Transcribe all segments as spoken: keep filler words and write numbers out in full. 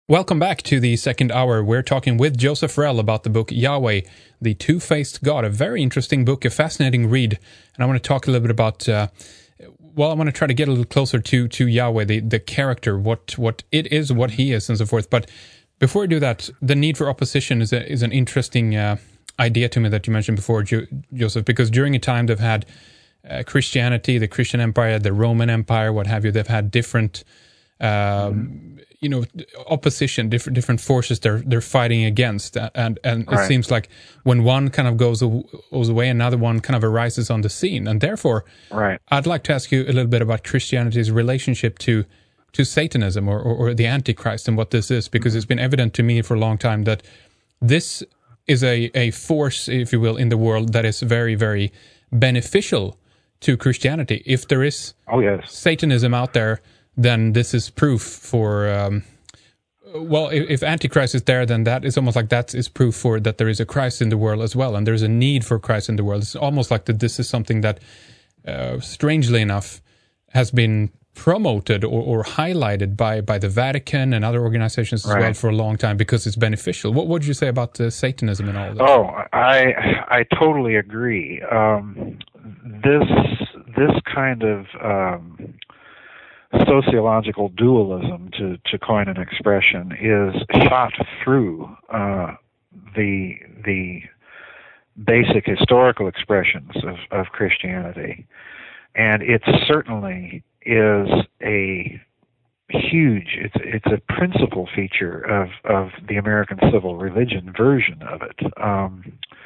Welcome back to the second hour. We're talking with Joseph Farrell about the book Yahweh, the Two-Faced God, a very interesting book, a fascinating read. And I want to talk a little bit about, uh, well, I want to try to get a little closer to to Yahweh, the, the character, what what it is, what he is, and so forth. But before I do that, the need for opposition is a, is an interesting uh, idea to me that you mentioned before, jo- Joseph, because during a time they've had uh, Christianity, the Christian Empire, the Roman Empire, what have you, they've had different... Um, mm-hmm. you know, opposition, different different forces they're they're fighting against, and and right. It seems like when one kind of goes goes away, another one kind of arises on the scene, and therefore, right. I'd like to ask you a little bit about Christianity's relationship to to Satanism or, or, or the Antichrist and what this is, because it's been evident to me for a long time that this is a a force, if you will, in the world that is very very beneficial to Christianity. If there is oh yes Satanism out there, then this is proof for, um, well, if, if Antichrist is there, then that is almost like that is proof for that there is a Christ in the world as well, and there's a need for Christ in the world. It's almost like that this is something that, uh, strangely enough, has been promoted or, or highlighted by, by the Vatican and other organizations as right. well for a long time because it's beneficial. What would you say about uh, Satanism and all that? Oh, I I totally agree. Um, this this kind of um, sociological dualism, to, to coin an expression, is shot through uh, the the basic historical expressions of, of Christianity, and it certainly is a huge. It's it's a principal feature of of the American civil religion version of it. Um,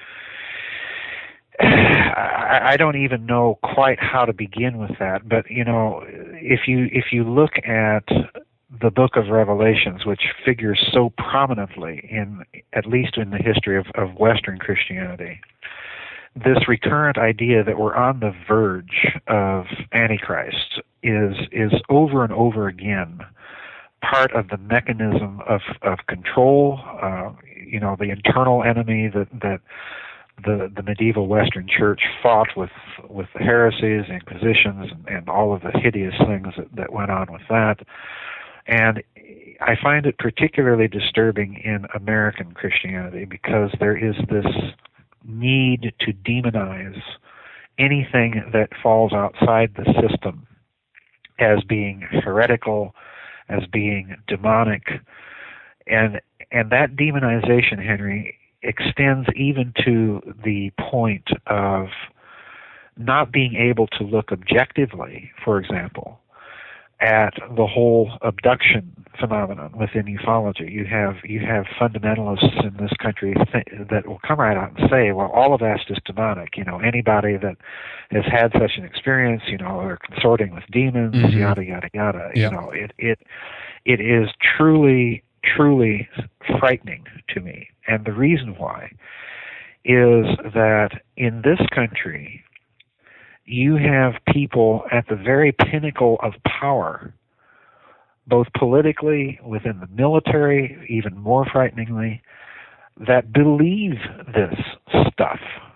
I don't even know quite how to begin with that, but you know, if you if you look at the Book of Revelations, which figures so prominently in at least in the history of, of Western Christianity, this recurrent idea that we're on the verge of Antichrist is is over and over again part of the mechanism of of control. Uh, you know, the internal enemy that that. The, the medieval Western Church fought with with the heresies, the Inquisitions, and, and all of the hideous things that, that went on with that. And I find it particularly disturbing in American Christianity because there is this need to demonize anything that falls outside the system as being heretical, as being demonic. And and that demonization, Henry, extends even to the point of not being able to look objectively, for example, at the whole abduction phenomenon within ufology. You have you have fundamentalists in this country th- that will come right out and say, well, all of that's just demonic. You know, anybody that has had such an experience, you know, or consorting with demons, mm-hmm. yada yada yada. Yep. You know, it it it is truly truly frightening to me. And the reason why is that in this country, you have people at the very pinnacle of power, both politically, within the military, even more frighteningly, that believe this stuff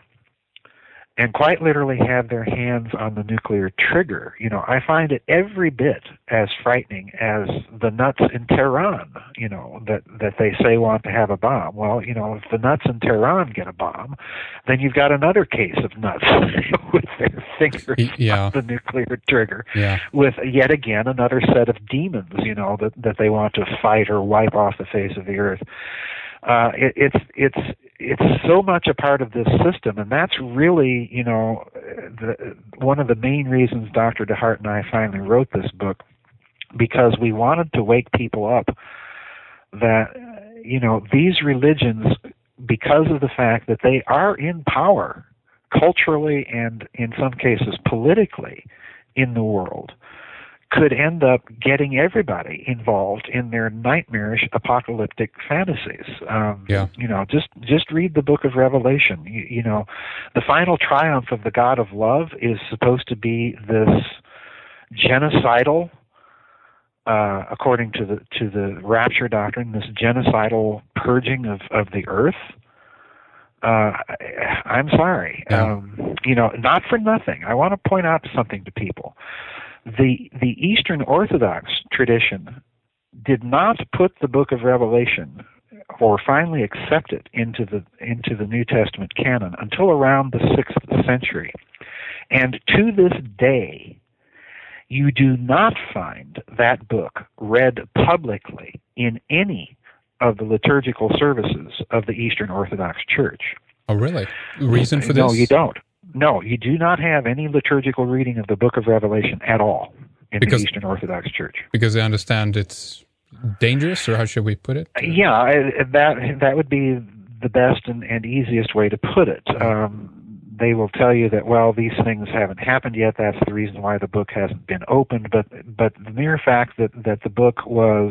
and quite literally have their hands on the nuclear trigger. You know, I find it every bit as frightening as the nuts in Tehran, you know, that, that they say want to have a bomb. Well, you know, if the nuts in Tehran get a bomb, then you've got another case of nuts with their fingers yeah. on the nuclear trigger, yeah. with yet again another set of demons, you know, that, that they want to fight or wipe off the face of the earth. Uh, it, it's it's it's so much a part of this system, and that's really, you know, the, one of the main reasons Doctor DeHart and I finally wrote this book, because we wanted to wake people up that, you know, these religions, because of the fact that they are in power culturally and in some cases politically in the world, could end up getting everybody involved in their nightmarish apocalyptic fantasies. Um, yeah. You know, just just read the Book of Revelation. You, you know, the final triumph of the God of love is supposed to be this genocidal, uh, according to the to the rapture doctrine, this genocidal purging of, of the earth. Uh, I'm sorry. Yeah. Um, you know, not for nothing. I want to point out something to people. The the Eastern Orthodox tradition did not put the book of Revelation or finally accept it into the into the New Testament canon until around the sixth century. And to this day, you do not find that book read publicly in any of the liturgical services of the Eastern Orthodox Church. Oh, really? Reason for this? No, you don't. No, you do not have any liturgical reading of the book of Revelation at all in because, the Eastern Orthodox Church. Because they understand it's dangerous, or how should we put it? Yeah, that that would be the best and, and easiest way to put it. Um, they will tell you that, well, these things haven't happened yet. That's the reason why the book hasn't been opened. But but the mere fact that, that the book was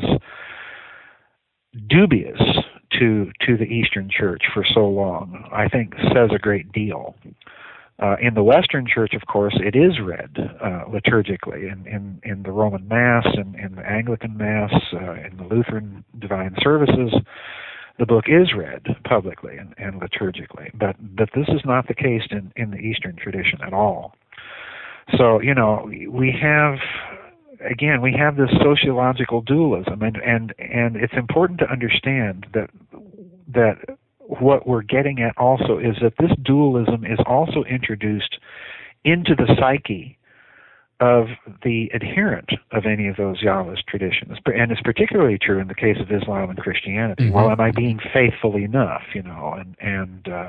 dubious to to the Eastern Church for so long, I think says a great deal. Uh, in the Western Church, of course, it is read uh, liturgically in, in, in the Roman Mass and in the Anglican Mass, uh, in the Lutheran Divine Services. The book is read publicly and, and liturgically, but but this is not the case in, in the Eastern tradition at all. So, you know, we have, again, we have this sociological dualism, and, and, and it's important to understand that that what we're getting at also is that this dualism is also introduced into the psyche of the adherent of any of those Yahwist traditions. And it's particularly true in the case of Islam and Christianity. Mm-hmm. Well, am I being faithful enough, you know, and, and uh,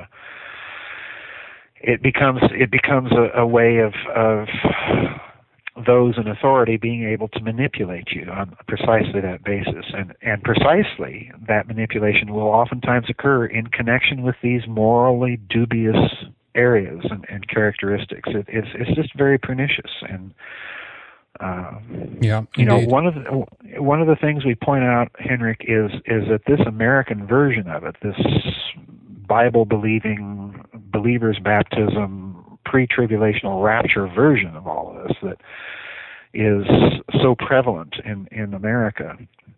it becomes it becomes a, a way of, of those in authority being able to manipulate you on precisely that basis. And, and precisely that manipulation will oftentimes occur in connection with these morally dubious areas and, and characteristics. It, it's it's just very pernicious. And uh, yeah, you know, one of the one of the things we point out, Henrik, is is that this American version of it, this Bible believing believer's baptism, pre-tribulational rapture version of all of this that is so prevalent in, in America,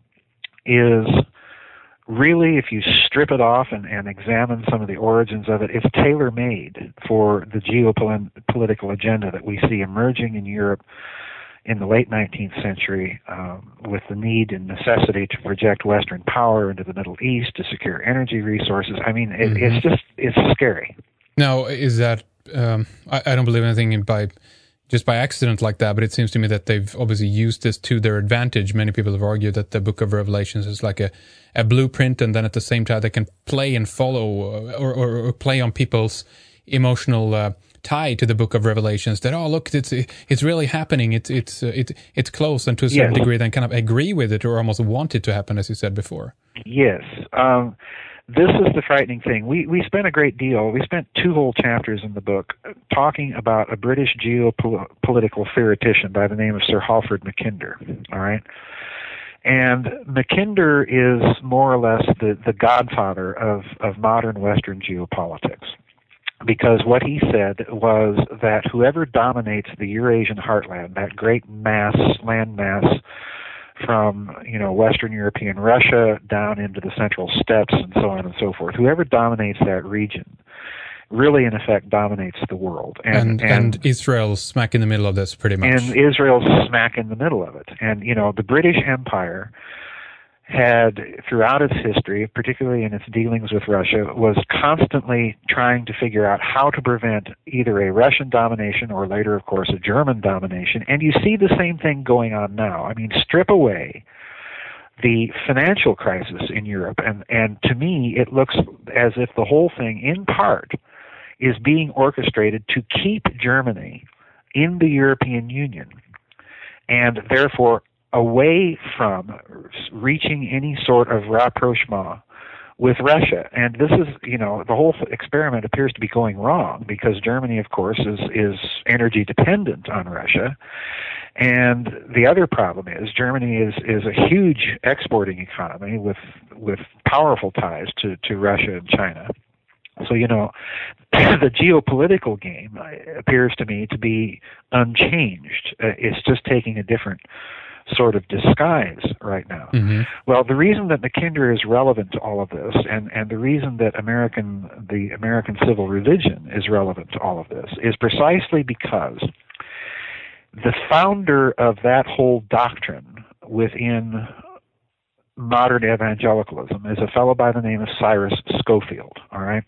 is really, if you strip it off and, and examine some of the origins of it, it's tailor-made for the geopolitical agenda that we see emerging in Europe in the late nineteenth century, um, with the need and necessity to project Western power into the Middle East to secure energy resources. I mean, it, mm-hmm. it's just, it's scary. Now, is that, um, I, I don't believe anything in by just by accident like that, but it seems to me that they've obviously used this to their advantage. Many people have argued that the Book of Revelations is like a, a blueprint, and then at the same time they can play and follow or, or, or play on people's emotional uh, tie to the Book of Revelations. That, oh, look, it's it's really happening. It's it's uh, it, it's close, and to a certain yes. degree, then kind of agree with it or almost want it to happen, as you said before. Yes. Um, This is the frightening thing. We we spent a great deal, we spent two whole chapters in the book talking about a British geopolitical theoretician by the name of Sir Halford Mackinder, all right? And Mackinder is more or less the, the godfather of, of modern Western geopolitics, because what he said was that whoever dominates the Eurasian heartland, that great mass, land mass, from, you know, Western European Russia down into the Central Steppes and so on and so forth. Whoever dominates that region really, in effect, dominates the world. And, and, and Israel's smack in the middle of this, pretty much. And Israel's smack in the middle of it. And, you know, the British Empire had, throughout its history, particularly in its dealings with Russia, was constantly trying to figure out how to prevent either a Russian domination or later, of course, a German domination. And you see the same thing going on now. I mean, strip away the financial crisis in Europe, and, and to me, it looks as if the whole thing, in part, is being orchestrated to keep Germany in the European Union, and therefore away from reaching any sort of rapprochement with Russia. And this is, you know, the whole experiment appears to be going wrong, because Germany, of course, is, is energy dependent on Russia. And the other problem is Germany is, is a huge exporting economy with, with powerful ties to, to Russia and China. So, you know, the geopolitical game appears to me to be unchanged. Uh, it's just taking a different sort of disguise right now. Mm-hmm. Well, the reason that Mackinder is relevant to all of this, and, and the reason that American the American civil religion is relevant to all of this, is precisely because the founder of that whole doctrine within modern evangelicalism is a fellow by the name of Cyrus Scofield, all right?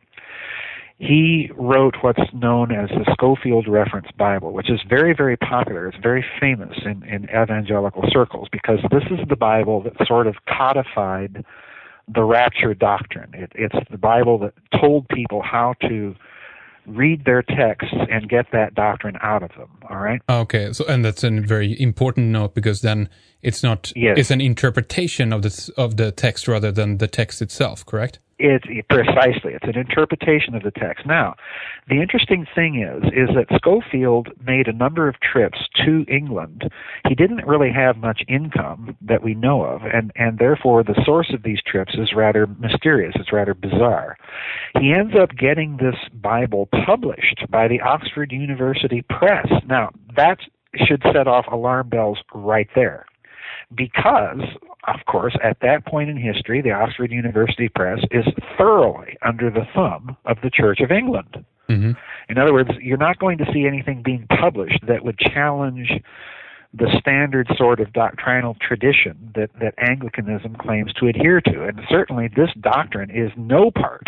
He wrote what's known as the Scofield Reference Bible, which is very, very popular. It's very famous in, in evangelical circles because this is the Bible that sort of codified the rapture doctrine. It, it's the Bible that told people how to read their texts and get that doctrine out of them, all right? Okay, so and that's a very important note because then it's not, yes. it's an interpretation of the, of the text rather than the text itself, correct? It's precisely. It's an interpretation of the text. Now, the interesting thing is, is that Scofield made a number of trips to England. He didn't really have much income that we know of, and, and therefore the source of these trips is rather mysterious. It's rather bizarre. He ends up getting this Bible published by the Oxford University Press. Now, that should set off alarm bells right there. Because, of course, at that point in history, the Oxford University Press is thoroughly under the thumb of the Church of England. Mm-hmm. In other words, you're not going to see anything being published that would challenge the standard sort of doctrinal tradition that, that Anglicanism claims to adhere to. And certainly this doctrine is no part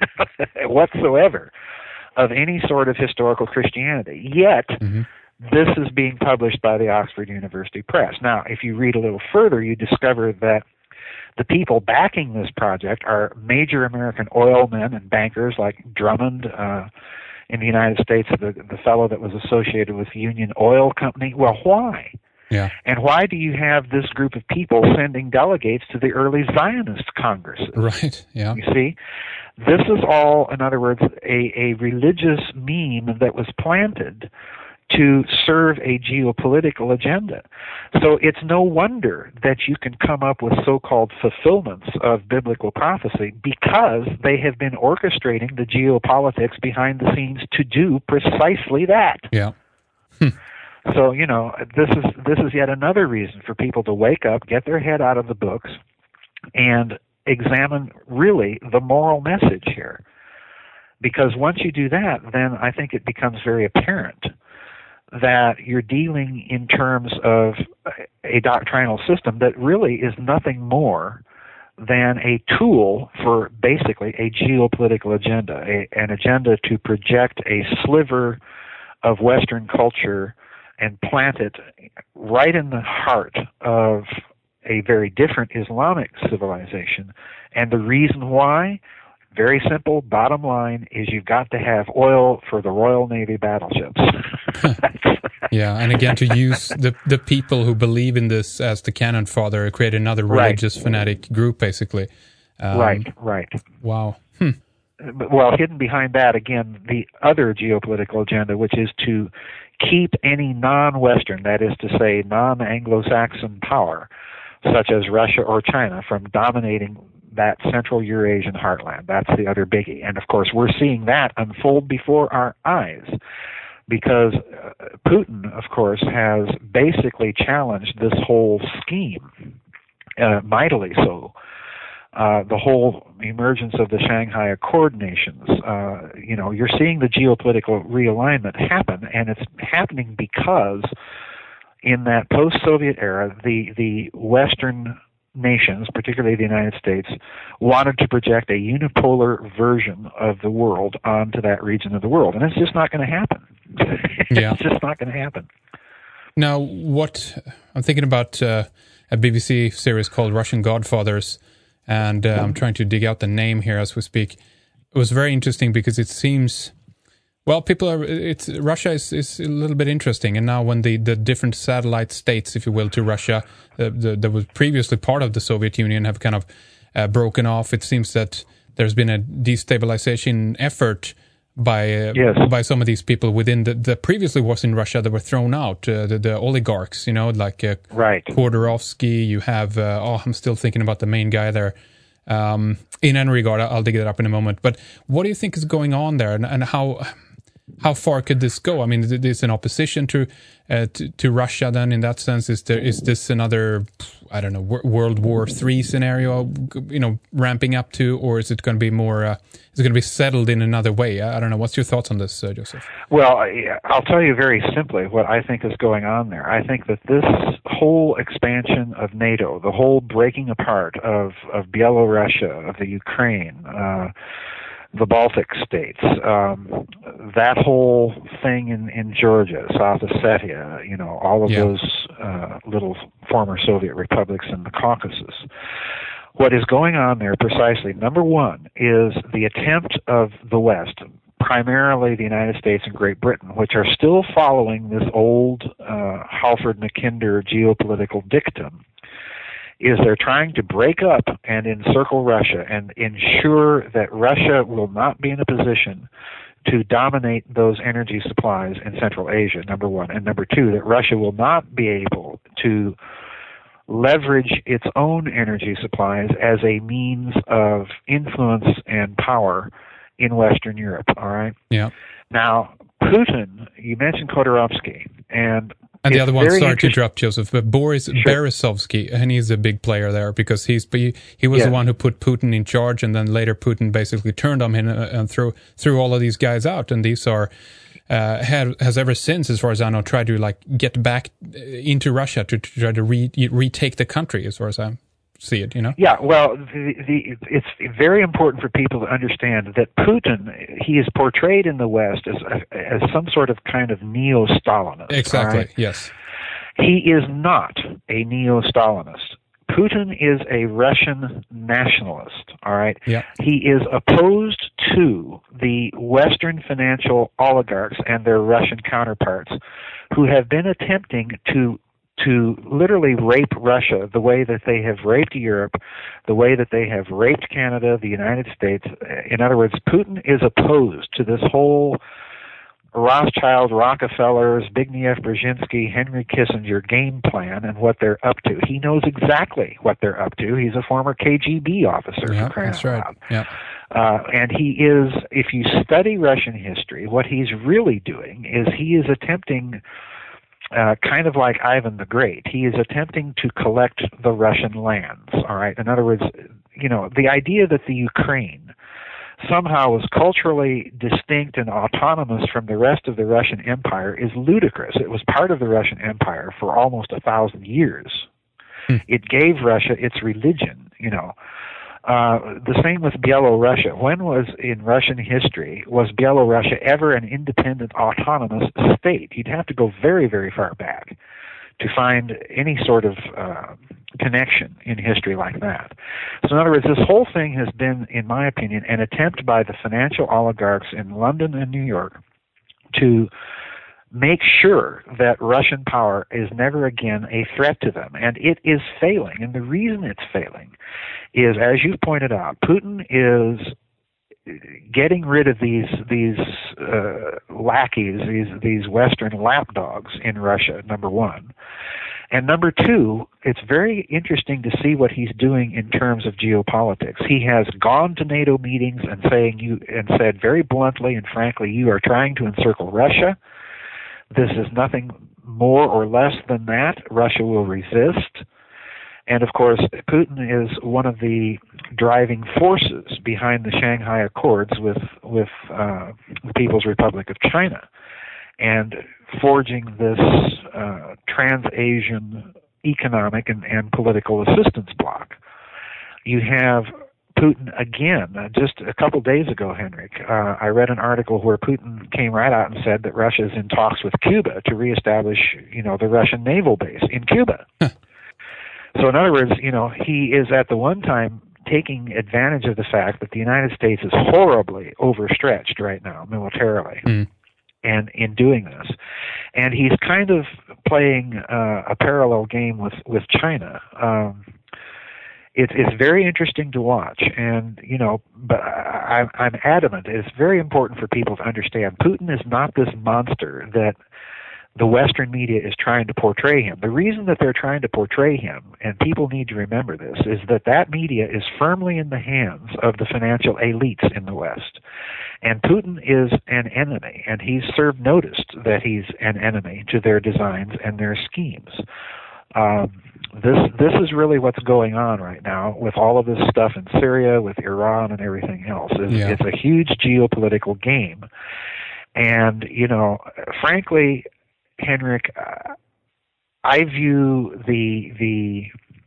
whatsoever of any sort of historical Christianity. Yet, mm-hmm. this is being published by the Oxford University Press. Now, if you read a little further, you discover that the people backing this project are major American oil men and bankers like Drummond uh, in the United States, the, the fellow that was associated with Union Oil Company. Well, why? Yeah. And why do you have this group of people sending delegates to the early Zionist congresses? Right, yeah. You see? This is all, in other words, a, a religious meme that was planted to serve a geopolitical agenda. So it's no wonder that you can come up with so-called fulfillments of biblical prophecy because they have been orchestrating the geopolitics behind the scenes to do precisely that. Yeah. Hm. So, you know, this is this is yet another reason for people to wake up, get their head out of the books, and examine really the moral message here. Because once you do that, then I think it becomes very apparent that you're dealing in terms of a doctrinal system that really is nothing more than a tool for basically a geopolitical agenda, a, an agenda to project a sliver of Western culture and plant it right in the heart of a very different Islamic civilization. And the reason why? Very simple, bottom line, is you've got to have oil for the Royal Navy battleships. Yeah, and again, to use the the people who believe in this as the canon fodder, create another religious right. fanatic group, basically. Um, right, right. Wow. Hmm. Well, hidden behind that, again, the other geopolitical agenda, which is to keep any non-Western, that is to say non-Anglo-Saxon power, such as Russia or China, from dominating that Central Eurasian heartland. That's the other biggie. And, of course, we're seeing that unfold before our eyes because uh, Putin, of course, has basically challenged this whole scheme, uh, mightily so. Uh, the whole emergence of the Shanghai Accord nations, uh, you know, you're seeing the geopolitical realignment happen, and it's happening because in that post-Soviet era, the, the Western nations, particularly the United States, wanted to project a unipolar version of the world onto that region of the world, and it's just not going to happen. Yeah. It's just not going to happen. Now, what I'm thinking about uh, a B B C series called Russian Godfathers, and uh, I'm trying to dig out the name here as we speak. It was very interesting because it seems, well, people are, it's, Russia is, is a little bit interesting. And now when the, the different satellite states, if you will, to Russia, uh, the, that was previously part of the Soviet Union have kind of uh, broken off, it seems that there's been a destabilization effort by uh, yes. by some of these people within the, the previously was in Russia that were thrown out, uh, the, the oligarchs, you know, like uh, right. Khodorkovsky, you have, uh, oh, I'm still thinking about the main guy there. Um, in any regard, I'll dig it up in a moment. But what do you think is going on there, and, and how how far could this go? I mean, is this an opposition to, uh, to to Russia? Then, in that sense, is there is this another, I don't know, World War Three scenario, you know, ramping up to, or is it going to be more? Uh, is it going to be settled in another way? I don't know. What's your thoughts on this, uh, Joseph? Well, I'll tell you very simply what I think is going on there. I think that this whole expansion of NATO, the whole breaking apart of of Belarusia, of the Ukraine. Uh, the Baltic states, um, that whole thing in, in Georgia, South Ossetia, you know, all of yeah. those uh, little former Soviet republics in the Caucasus. What is going on there precisely, number one, is the attempt of the West, primarily the United States and Great Britain, which are still following this old uh, Halford Mackinder geopolitical dictum, is they're trying to break up and encircle Russia and ensure that Russia will not be in a position to dominate those energy supplies in Central Asia, number one. And number two, that Russia will not be able to leverage its own energy supplies as a means of influence and power in Western Europe, all right? Yeah. Now, Putin, you mentioned Khodorkovsky, and And the other one, sorry to interrupt, Joseph, but Boris sure. Berezovsky, and he's a big player there because he's he, he was yeah. the one who put Putin in charge, and then later Putin basically turned on him and, and threw threw all of these guys out. And these are uh, had, has ever since, as far as I know, tried to like get back into Russia to, to try to re, retake the country, as far as I see it. You know? Yeah. Well, the, the, it's very important for people to understand that Putin, he is portrayed in the West as as some sort of kind of neo-Stalinist. Exactly. Right? Yes. He is not a neo-Stalinist. Putin is a Russian nationalist, all right? Yeah. He is opposed to the Western financial oligarchs and their Russian counterparts who have been attempting to to literally rape Russia the way that they have raped Europe, the way that they have raped Canada, the United States. In other words, Putin is opposed to this whole Rothschild, Rockefellers, Zbigniew Brzezinski, Henry Kissinger game plan and what they're up to. He knows exactly what they're up to. He's a former K G B officer. Yeah, for crying that's out right. loud. Yeah. Uh, and he is, if you study Russian history, what he's really doing is he is attempting, uh, kind of like Ivan the Great, he is attempting to collect the Russian lands, all right? In other words, you know, the idea that the Ukraine somehow was culturally distinct and autonomous from the rest of the Russian Empire is ludicrous. It was part of the Russian Empire for almost a thousand years. Hmm. It gave Russia its religion, you know. Uh, the same with Byelorussia. When was, in Russian history, was Byelorussia ever an independent, autonomous state? You'd have to go very, very far back to find any sort of uh, connection in history like that. So in other words, this whole thing has been, in my opinion, an attempt by the financial oligarchs in London and New York to make sure that Russian power is never again a threat to them. And it is failing. And the reason it's failing is, as you pointed out, Putin is getting rid of these these uh, lackeys, these these Western lapdogs in Russia, number one. And number two, it's very interesting to see what he's doing in terms of geopolitics. He has gone to NATO meetings and saying you and said very bluntly and frankly, you are trying to encircle Russia. This is nothing more or less than that. Russia will resist. And of course, Putin is one of the driving forces behind the Shanghai Accords with with uh, the People's Republic of China, and forging this uh, trans-Asian economic and, and political assistance bloc. You have Putin again. Uh, just a couple days ago, Henrik, uh, I read an article where Putin came right out and said that Russia is in talks with Cuba to reestablish, you know, the Russian naval base in Cuba. So in other words, you know, he is at the one time taking advantage of the fact that the United States is horribly overstretched right now militarily. Mm. And in doing this, and he's kind of playing uh, a parallel game with with China. Um, it's it's very interesting to watch, and you know, but I, I'm adamant. It's very important for people to understand. Putin is not this monster that the Western media is trying to portray him. The reason that they're trying to portray him, and people need to remember this, is that that media is firmly in the hands of the financial elites in the West. And Putin is an enemy, and he's served notice that he's an enemy to their designs and their schemes. Um, this this is really what's going on right now with all of this stuff in Syria, with Iran, and everything else. It's, yeah. it's a huge geopolitical game. And, you know, frankly, Henrik, uh, I view the the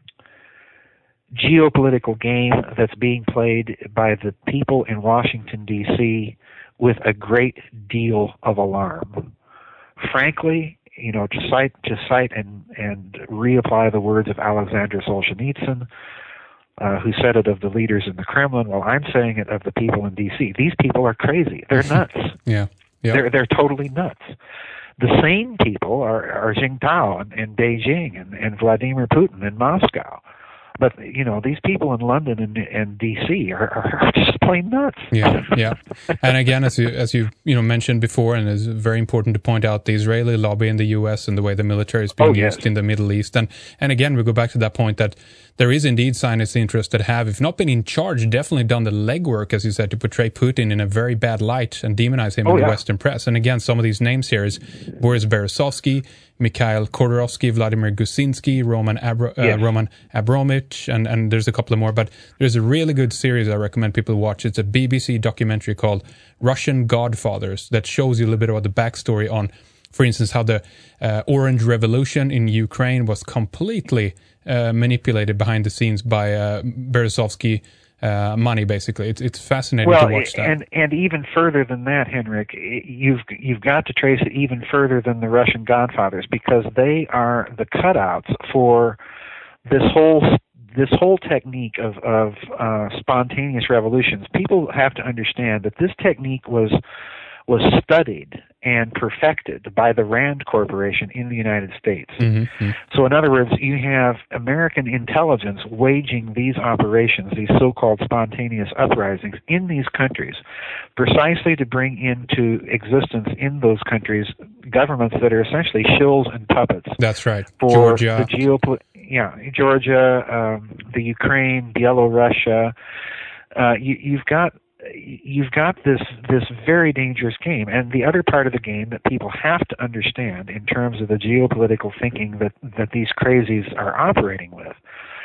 geopolitical game that's being played by the people in Washington, D C with a great deal of alarm. Frankly, you know, to cite to cite and, and reapply the words of Alexander Solzhenitsyn, uh, who said it of the leaders in the Kremlin, well, I'm saying it of the people in D C. These people are crazy. They're nuts. yeah. Yep. They're they're totally nuts. The same people are, are Jingtao in, in Beijing and, and Vladimir Putin in Moscow. But, you know, these people in London and, and D C are, are just plain nuts. Yeah, yeah. And again, as you as you you know mentioned before, and it's very important to point out, the Israeli lobby in the U S and the way the military is being oh, yes. used in the Middle East. And and again, we go back to that point that there is indeed Zionist interests that have, if not been in charge, definitely done the legwork, as you said, to portray Putin in a very bad light and demonize him oh, in yeah. the Western press. And again, some of these names here is Boris Berezovsky, Mikhail Khodorkovsky, Vladimir Gusinsky, Roman Abra- uh, yes. Roman Abramovich, and, and there's a couple of more. But there's a really good series I recommend people watch. It's a B B C documentary called Russian Godfathers that shows you a little bit about the backstory on, for instance, how the uh, Orange Revolution in Ukraine was completely uh, manipulated behind the scenes by uh, Berezovsky uh, money, basically. It's it's fascinating well, to watch that. And, and even further than that, Henrik, you've, you've got to trace it even further than the Russian Godfathers, because they are the cutouts for this whole this whole technique of, of uh, spontaneous revolutions. People have to understand that this technique was was studied and perfected by the Rand Corporation in the United States. Mm-hmm. So in other words, you have American intelligence waging these operations, these so-called spontaneous uprisings in these countries, precisely to bring into existence in those countries governments that are essentially shills and puppets. That's right. For Georgia. the geopol- yeah, Georgia, um, the Ukraine, Belarus. Uh, you, you've got You've got this this very dangerous game. And the other part of the game that people have to understand in terms of the geopolitical thinking that, that these crazies are operating with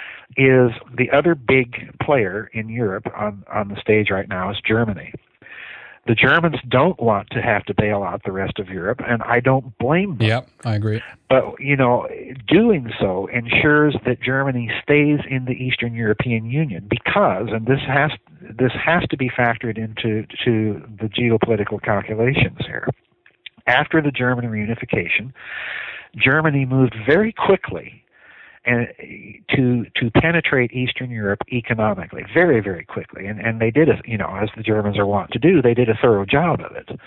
is the other big player in Europe on, on the stage right now is Germany. The Germans don't want to have to bail out the rest of Europe, and I don't blame them. Yep, I agree. But, you know, doing so ensures that Germany stays in the Eastern European Union because, and this has this has to be factored into to the geopolitical calculations here. After the German reunification, Germany moved very quickly and to to penetrate Eastern Europe economically, very, very quickly. And and they did, a, you know, as the Germans are wont to do, they did a thorough job of it.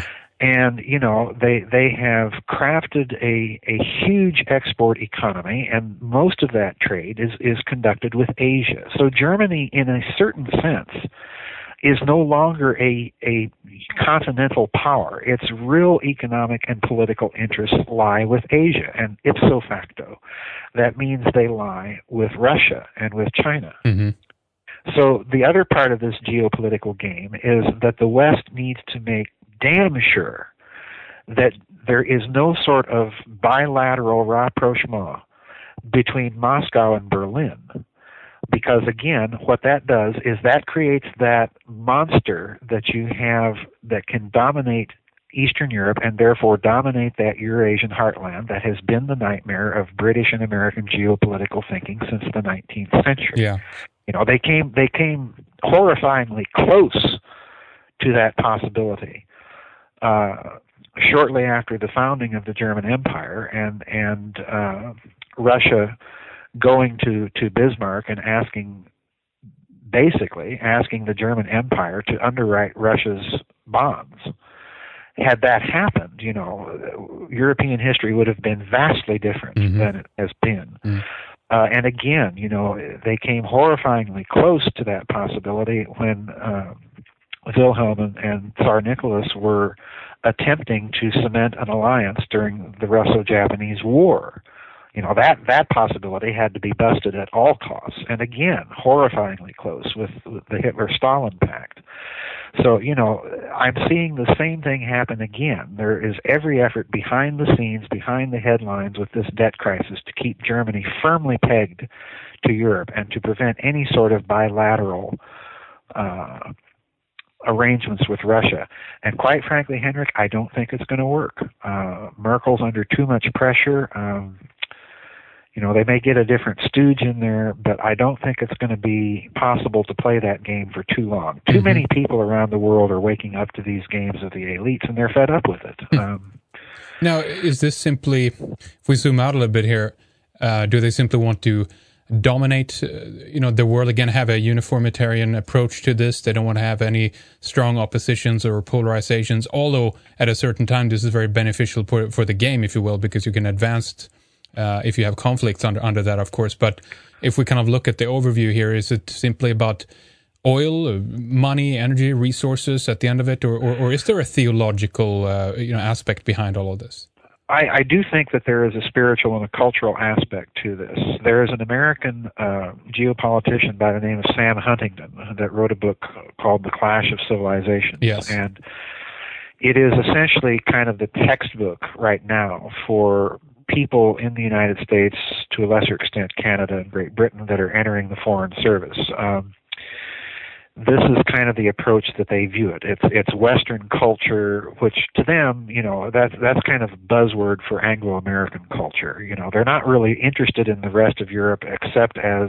And, you know, they they have crafted a, a huge export economy, and most of that trade is, is conducted with Asia. So Germany, in a certain sense, is no longer a, a continental power. Its real economic and political interests lie with Asia, and ipso facto, that means they lie with Russia and with China. Mm-hmm. So the other part of this geopolitical game is that the West needs to make damn sure that there is no sort of bilateral rapprochement between Moscow and Berlin. Because, again, what that does is that creates that monster that you have that can dominate Eastern Europe and therefore dominate that Eurasian heartland that has been the nightmare of British and American geopolitical thinking since the nineteenth century. Yeah. You know, they came they came horrifyingly close to that possibility uh, shortly after the founding of the German Empire, and and uh, Russia going to, to Bismarck and asking, basically asking the German Empire to underwrite Russia's bonds. Had that happened, you know, European history would have been vastly different mm-hmm. than it has been. Mm. Uh, and again, you know, they came horrifyingly close to that possibility when uh, Wilhelm and, and Tsar Nicholas were attempting to cement an alliance during the Russo-Japanese War. You know, that, that possibility had to be busted at all costs. And again, horrifyingly close with, with the Hitler-Stalin Pact. So, you know, I'm seeing the same thing happen again. There is every effort behind the scenes, behind the headlines with this debt crisis to keep Germany firmly pegged to Europe and to prevent any sort of bilateral uh, arrangements with Russia. And quite frankly, Henrik, I don't think it's going to work. Uh, Merkel's under too much pressure. Um, You know, they may get a different stooge in there, but I don't think it's going to be possible to play that game for too long. Too mm-hmm. many people around the world are waking up to these games of the elites, and they're fed up with it. Mm. Um, now, is this simply, if we zoom out a little bit here, uh, do they simply want to dominate, uh, you know, the world again, have a uniformitarian approach to this? They don't want to have any strong oppositions or polarizations, although at a certain time this is very beneficial for, for the game, if you will, because you can advance Uh, if you have conflicts under under that, of course. But if we kind of look at the overview here, is it simply about oil, money, energy, resources at the end of it, or or, or is there a theological uh, you know aspect behind all of this? I, I do think that there is a spiritual and a cultural aspect to this. There is an American uh, geopolitician by the name of Sam Huntington that wrote a book called The Clash of Civilizations. Yes. And it is essentially kind of the textbook right now for people in the United States, to a lesser extent Canada and Great Britain, that are entering the Foreign Service. Um, this is kind of the approach that they view it. It's it's Western culture, which to them, you know, that's that's kind of a buzzword for Anglo-American culture. You know, they're not really interested in the rest of Europe except as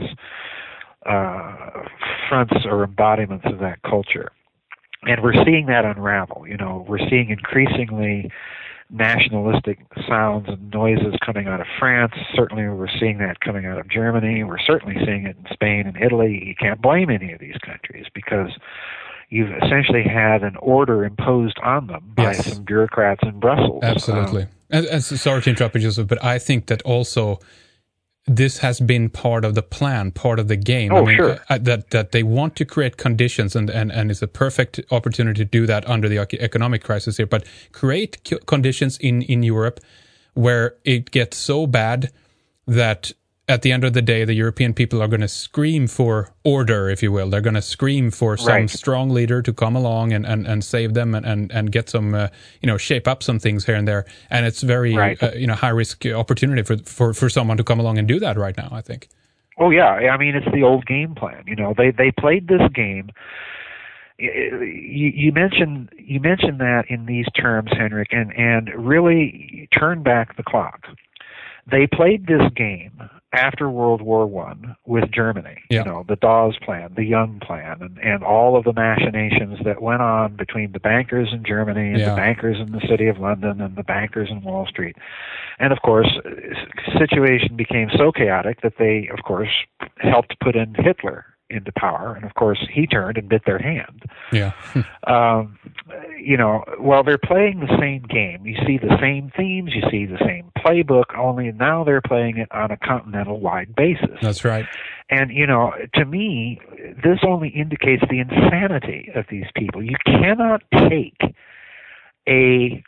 uh, fronts or embodiments of that culture. And we're seeing that unravel. You know, we're seeing increasingly nationalistic sounds and noises coming out of France. Certainly we're seeing that coming out of Germany. We're certainly seeing it in Spain and Italy. You can't blame any of these countries because you've essentially had an order imposed on them by yes. some bureaucrats in Brussels. Absolutely. Um, and, and sorry to interrupt you, Joseph, but I think that also this has been part of the plan, part of the game. Oh, I mean, sure. uh, that that they want to create conditions, and, and, and it's a perfect opportunity to do that under the economic crisis here. But create conditions in, in Europe where it gets so bad that at the end of the day, the European people are going to scream for order, if you will. They're going to scream for some right. strong leader to come along and, and, and save them and, and, and get some, uh, you know, shape up some things here and there. And it's very, right. uh, you know, high risk opportunity for, for, for someone to come along and do that right now, I think. Oh, yeah. I mean, it's the old game plan. You know, they, they played this game. You, you mentioned you mentioned that in these terms, Henrik, and, and really turn back the clock. They played this game after World War One with Germany, yeah. you know, the Dawes Plan, the Young Plan, and, and all of the machinations that went on between the bankers in Germany and yeah. the bankers in the City of London and the bankers in Wall Street. And, of course, the situation became so chaotic that they, of course, helped put in Hitler into power. And, of course, he turned and bit their hand. Yeah. um, you know, well, they're playing the same game. You see the same themes. You see the same playbook, only now they're playing it on a continental-wide basis. That's right. And, you know, to me, this only indicates the insanity of these people. You cannot take a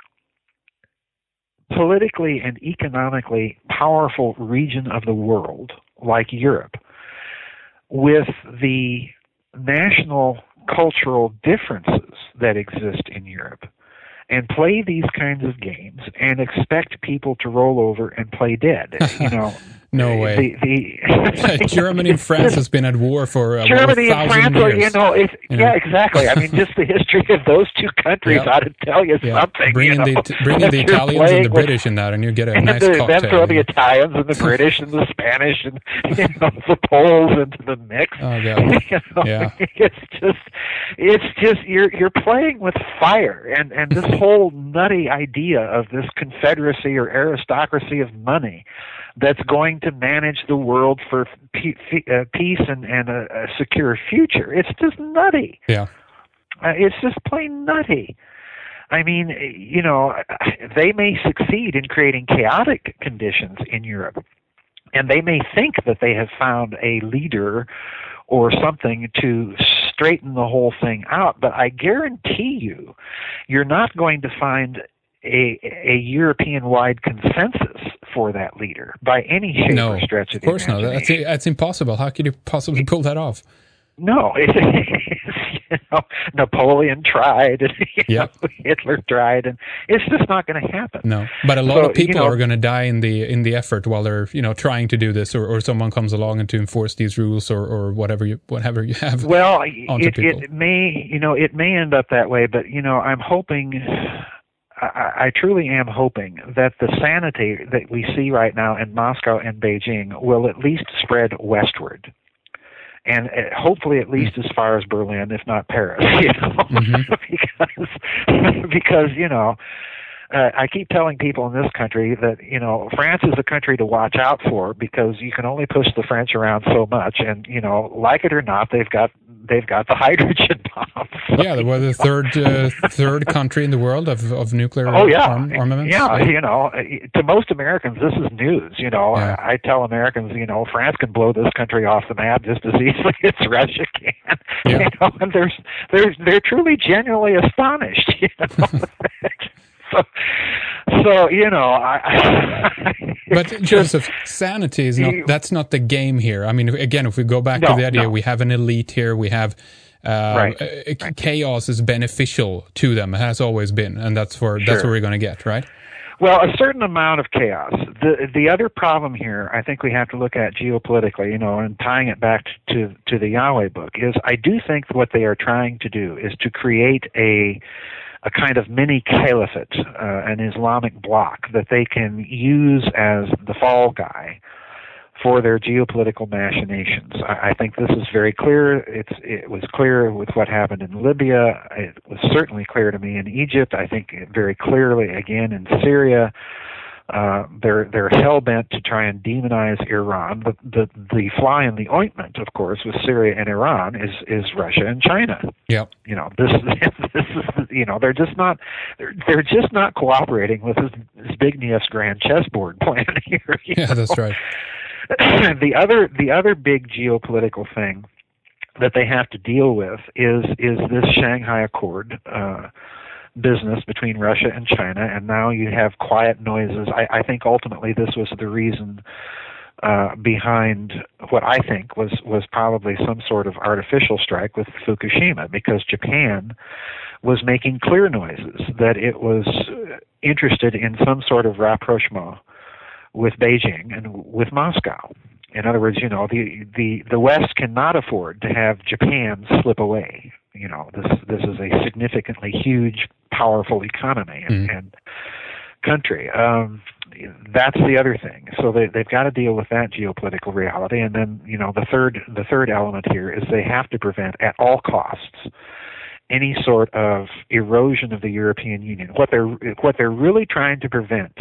politically and economically powerful region of the world like Europe with the national cultural differences that exist in Europe and play these kinds of games and expect people to roll over and play dead. You know, no way. The, the Germany and France has been at war for uh, Germany well, and France, years. Are, you know, it's, yeah. yeah, exactly. I mean, just the history of those two countries yeah. ought to tell you yeah. something. Bring you in know? the bring in the Italians and the British in that, and you get a and nice the, cocktail. Then throw the know? Italians and the British and the Spanish and you know, the Poles into the mix. Oh God. you know? Yeah. It's just, it's just you're you're playing with fire, and and this whole nutty idea of this confederacy or aristocracy of money that's going to manage the world for pe- uh, peace and, and a, a secure future. It's just nutty. Yeah. Uh, it's just plain nutty. I mean, you know, they may succeed in creating chaotic conditions in Europe, and they may think that they have found a leader or something to straighten the whole thing out, but I guarantee you, you're not going to find a, a European-wide consensus for that leader by any shape no, or stretch of, of course the not. That's, that's impossible. How could you possibly pull that off? No, it is, you know, Napoleon tried, and you yep. know, Hitler tried, and it's just not going to happen. No, but a lot so, of people you know, are going to die in the in the effort while they're you know trying to do this, or, or someone comes along and to enforce these rules, or, or whatever you whatever you have. Well, onto it, people. it may you know it may end up that way, but you know I'm hoping. I, I truly am hoping that the sanity that we see right now in Moscow and Beijing will at least spread westward. And hopefully at least as far as Berlin, if not Paris, you know, mm-hmm. because, because, you know, uh, I keep telling people in this country that, you know, France is a country to watch out for because you can only push the French around so much. And, you know, like it or not, they've got they've got the hydrogen bomb. So, yeah, they were the third uh, third country in the world of, of nuclear oh, yeah. arm, armaments. Yeah, yeah, you know, to most Americans, this is news. You know, yeah. I, I tell Americans, you know, France can blow this country off the map just as easily as Russia can. Yeah. You know, and they're, they're, they're truly genuinely astonished, you know. So, so you know, I, but Joseph, sanity is not, that's not the game here. I mean, again, if we go back no, to the idea, no. we have an elite here, we have, uh, right. uh, chaos is beneficial to them, it has always been, and that's for, sure. that's what we're going to get, right? Well, a certain amount of chaos. The the other problem here, I think we have to look at geopolitically, you know, and tying it back to, to the Yahweh book, is I do think what they are trying to do is to create a a kind of mini caliphate, uh, an Islamic bloc that they can use as the fall guy for their geopolitical machinations. I, I think this is very clear. It's, it was clear with what happened in Libya. It was certainly clear to me in Egypt. I think very clearly again in Syria. Uh, they're they're hell bent to try and demonize Iran. The, the the fly in the ointment, of course, with Syria and Iran is is Russia and China. Yeah, you know this this is you know they're just not they're they're just not cooperating with Zbignev's grand chessboard plan here. Yeah, know? That's right. the other the other big geopolitical thing that they have to deal with is is this Shanghai Accord. Uh, business between Russia and China, and now you have quiet noises. I, I think ultimately this was the reason uh, behind what I think was, was probably some sort of artificial strike with Fukushima, because Japan was making clear noises that it was interested in some sort of rapprochement with Beijing and with Moscow. In other words, you know, the, the, the West cannot afford to have Japan slip away. You know, this this is a significantly huge, powerful economy and, mm. and country. Um, that's the other thing. So they they've got to deal with that geopolitical reality. And then, you know, the third the third element here is they have to prevent at all costs any sort of erosion of the European Union. What they're what they're really trying to prevent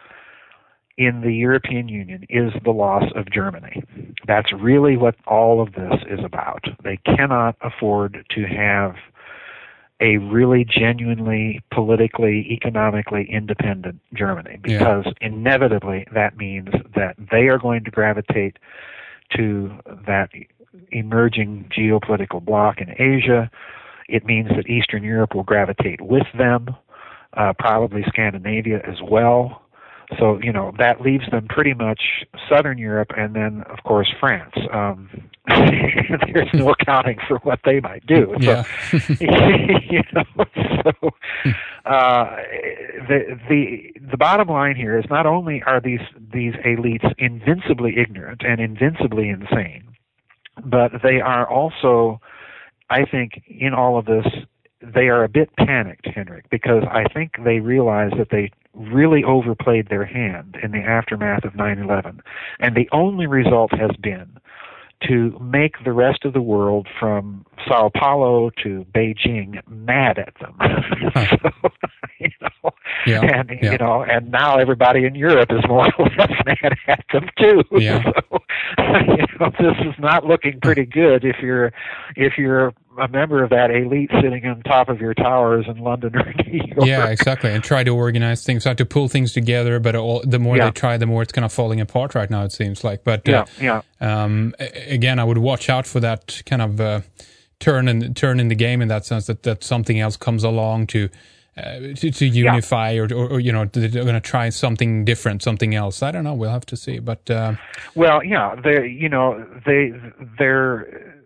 in the European Union is the loss of Germany. That's really what all of this is about. They cannot afford to have a really genuinely politically, economically independent Germany, because yeah. inevitably that means that they are going to gravitate to that emerging geopolitical bloc in Asia. It means that Eastern Europe will gravitate with them, uh, probably Scandinavia as well. So, you know, that leaves them pretty much Southern Europe and then, of course, France. Um, there's no accounting for what they might do. So, yeah. you know, so uh, the the the bottom line here is not only are these these elites invincibly ignorant and invincibly insane, but they are also, I think, in all of this, they are a bit panicked, Henrik, because I think they realize that they really overplayed their hand in the aftermath of nine eleven. And the only result has been to make the rest of the world from Sao Paulo to Beijing mad at them. so, you know, yeah, and, yeah. you know, and now everybody in Europe is more or less mad at them too. Yeah. So, you know, this is not looking pretty good if you're, if you're a member of that elite sitting on top of your towers in London or New York. Yeah, exactly. And try to organize things, try to pull things together, but all, the more yeah. they try, the more it's kind of falling apart right now, it seems like. But yeah, uh, yeah. Um, again, I would watch out for that kind of uh, turn in turn in the game, in that sense, that, that something else comes along to uh, to, to unify, yeah. or, or, or, you know, they're going to try something different, something else. I don't know. We'll have to see. But uh, well, yeah, they, you know, they they're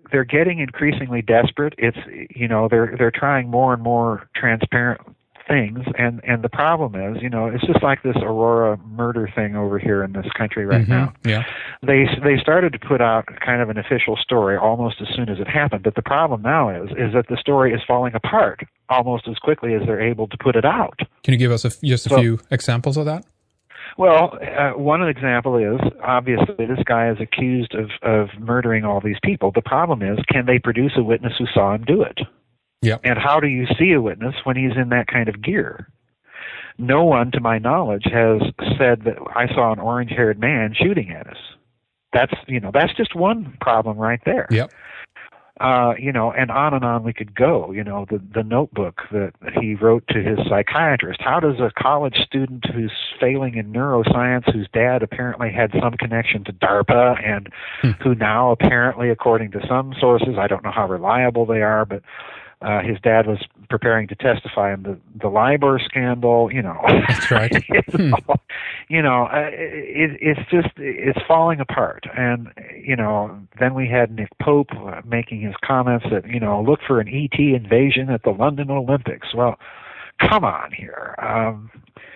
they're getting increasingly desperate. It's you know they're they're trying more and more transparent things, and and the problem is, you know, it's just like this Aurora murder thing over here in this country right mm-hmm. now. Yeah. They they started to put out kind of an official story almost as soon as it happened, but the problem now is is that the story is falling apart almost as quickly as they're able to put it out. Can you give us a, just a so, few examples of that? Well, uh, one example is, obviously, this guy is accused of, of murdering all these people. The problem is, can they produce a witness who saw him do it? Yeah. And how do you see a witness when he's in that kind of gear? No one, to my knowledge, has said that I saw an orange-haired man shooting at us. That's, you know, that's just one problem right there. Yep. Uh, you know, and on and on we could go. You know, the the notebook that he wrote to his psychiatrist. How does a college student who's failing in neuroscience, whose dad apparently had some connection to DARPA, and hmm. who now apparently, according to some sources, I don't know how reliable they are, but uh, his dad was preparing to testify in the the LIBOR scandal. You know, that's right. hmm. all, you know, uh, it, it's just it's falling apart. And you know, then we had Nick Pope uh, making his comments that, you know, look for an E T invasion at the London Olympics. Well, come on here. Um,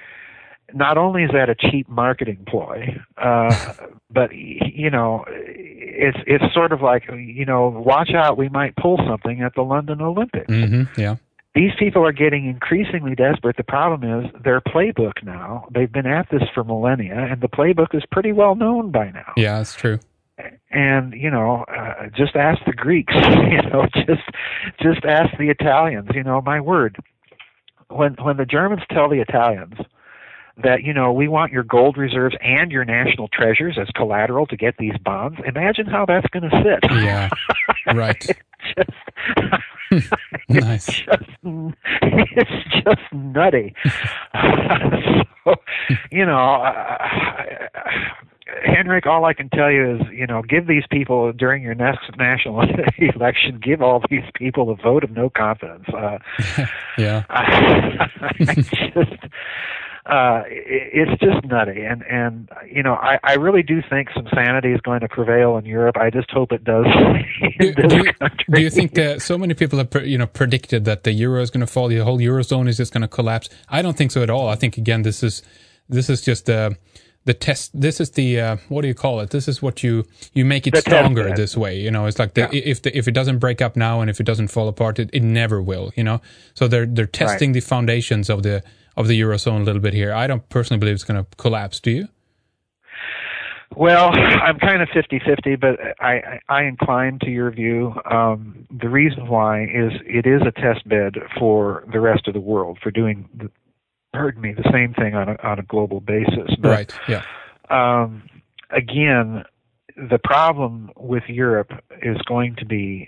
not only is that a cheap marketing ploy, uh, but you know, it's it's sort of like, you know, watch out, we might pull something at the London Olympics. Mm-hmm, yeah. These people are getting increasingly desperate. The problem is their playbook now. They've been at this for millennia, and the playbook is pretty well known by now. Yeah, that's true. And you know, uh, just ask the Greeks. You know, just just ask the Italians. You know, my word, when when the Germans tell the Italians that, you know, we want your gold reserves and your national treasures as collateral to get these bonds, imagine how that's going to sit. Yeah, right. Just, nice. It's just, it's just nutty. So, you know, uh, Henrik, all I can tell you is, you know, give these people, during your next national election, give all these people a vote of no confidence. Uh, yeah. I, I just... Uh, it's just nutty, and and you know, I, I really do think some sanity is going to prevail in Europe. I just hope it does. in do, this do, you, country. do you think that so many people have you know predicted that the euro is going to fall, the whole eurozone is just going to collapse? I don't think so at all. I think again, this is this is just the the test. This is the uh, what do you call it? This is what you you make it the stronger test, this way. You know, it's like the, yeah. if the, if it doesn't break up now and if it doesn't fall apart, it, it never will. You know, so they're they're testing right. the foundations of the. of the Eurozone a little bit here. I don't personally believe it's going to collapse. Do you? Well, I'm kind of fifty-fifty, but I, I incline to your view. Um, the reason why is it is a test bed for the rest of the world for doing, the, pardon me, the same thing on a, on a global basis. But, right, yeah. Um, again, the problem with Europe is going to be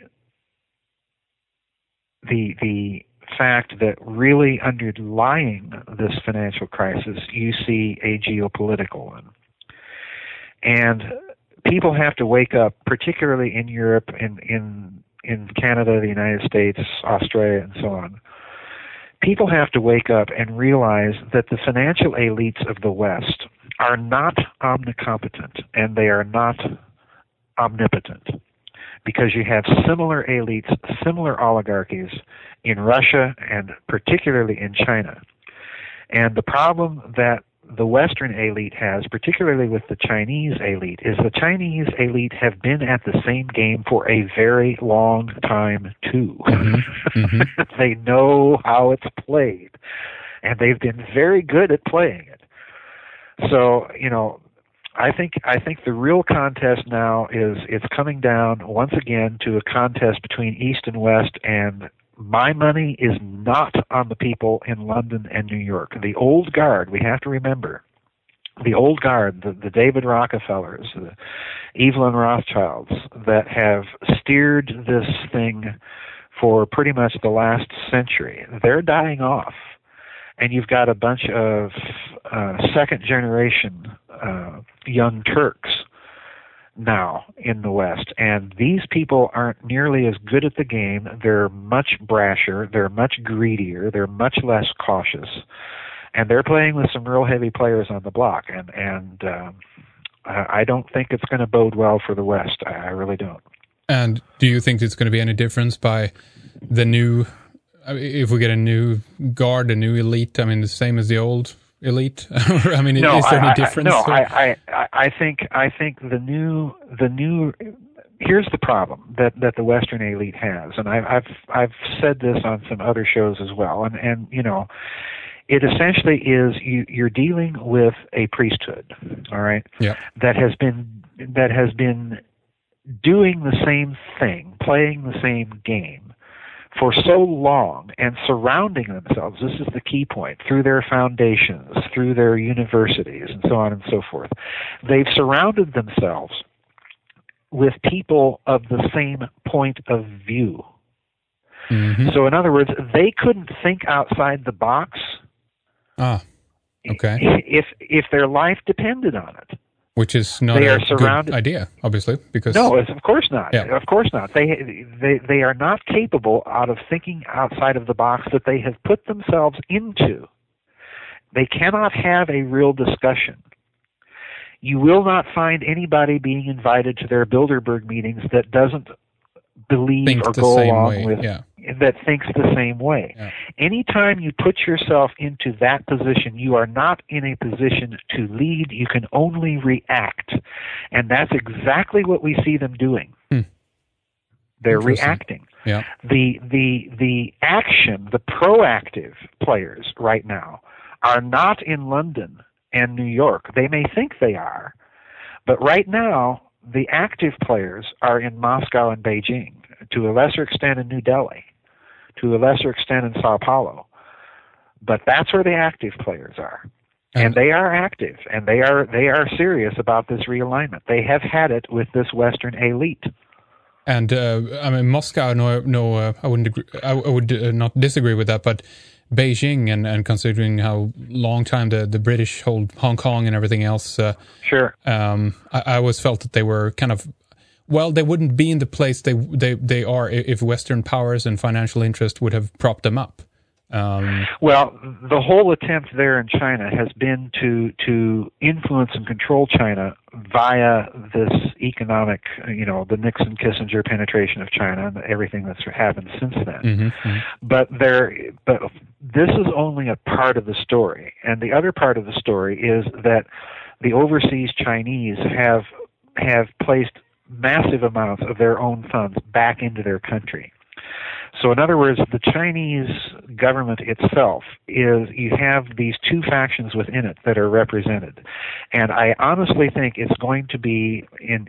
the the fact that really underlying this financial crisis, you see a geopolitical one. And people have to wake up, particularly in Europe, in, in, in Canada, the United States, Australia, and so on. People have to wake up and realize that the financial elites of the West are not omnicompetent, and they are not omnipotent. Because you have similar elites, similar oligarchies in Russia and particularly in China. And the problem that the Western elite has, particularly with the Chinese elite, is the Chinese elite have been at the same game for a very long time, too. Mm-hmm. Mm-hmm. They know how it's played, and they've been very good at playing it. So, you know, I think I think the real contest now is it's coming down once again to a contest between East and West, and my money is not on the people in London and New York. The old guard, we have to remember, the old guard, the, the David Rockefellers, the Evelyn Rothschilds that have steered this thing for pretty much the last century, they're dying off. And you've got a bunch of uh, second-generation uh, young Turks now in the West. And these people aren't nearly as good at the game. They're much brasher. They're much greedier. They're much less cautious. And they're playing with some real heavy players on the block. And, and um, I don't think it's going to bode well for the West. I, I really don't. And do you think it's going to be any difference by the new, if we get a new guard, a new elite? I mean, the same as the old elite? I mean, no, is there I, any difference? I, no, I, I, I think I think the new the new. Here's the problem that, that the Western elite has, and I, I've I've said this on some other shows as well, and and you know, it essentially is you, you're dealing with a priesthood, all right, yeah. that has been that has been doing the same thing, playing the same game for so long, and surrounding themselves. This is the key point, through their foundations, through their universities, and so on and so forth. They've surrounded themselves with people of the same point of view. Mm-hmm. So in other words, they couldn't think outside the box. Ah, okay. If if their life depended on it. Which is not they a are surrounded, good idea, obviously, because no, of course not. Yeah. Of course not. They they they are not capable out of thinking outside of the box that they have put themselves into. They cannot have a real discussion. You will not find anybody being invited to their Bilderberg meetings that doesn't believe Think or the go same along way. with, yeah. that thinks the same way. Yeah. Anytime you put yourself into that position, you are not in a position to lead. You can only react. And that's exactly what we see them doing. Hmm. They're reacting. Yeah. The, the, the action, the proactive players right now are not in London and New York. They may think they are, but right now the active players are in Moscow and Beijing, to a lesser extent in New Delhi, to a lesser extent in Sao Paulo. But that's where the active players are. And, and they are active, and they are they are serious about this realignment. They have had it with this Western elite. And uh, I mean, Moscow, no, no, uh, I wouldn't agree, I, I would uh, not disagree with that, but Beijing, and, and considering how long time the, the British hold Hong Kong and everything else, uh, sure. Um, I, I always felt that they were kind of, well, they wouldn't be in the place they they they are if Western powers and financial interest would have propped them up. Um, well, the whole attempt there in China has been to to influence and control China via this economic, you know, the Nixon-Kissinger penetration of China and everything that's happened since then. Mm-hmm, mm-hmm. But there, but this is only a part of the story, and the other part of the story is that the overseas Chinese have have placed massive amounts of their own funds back into their country. So in other words, the Chinese government itself is, you have these two factions within it that are represented. And I honestly think it's going to be,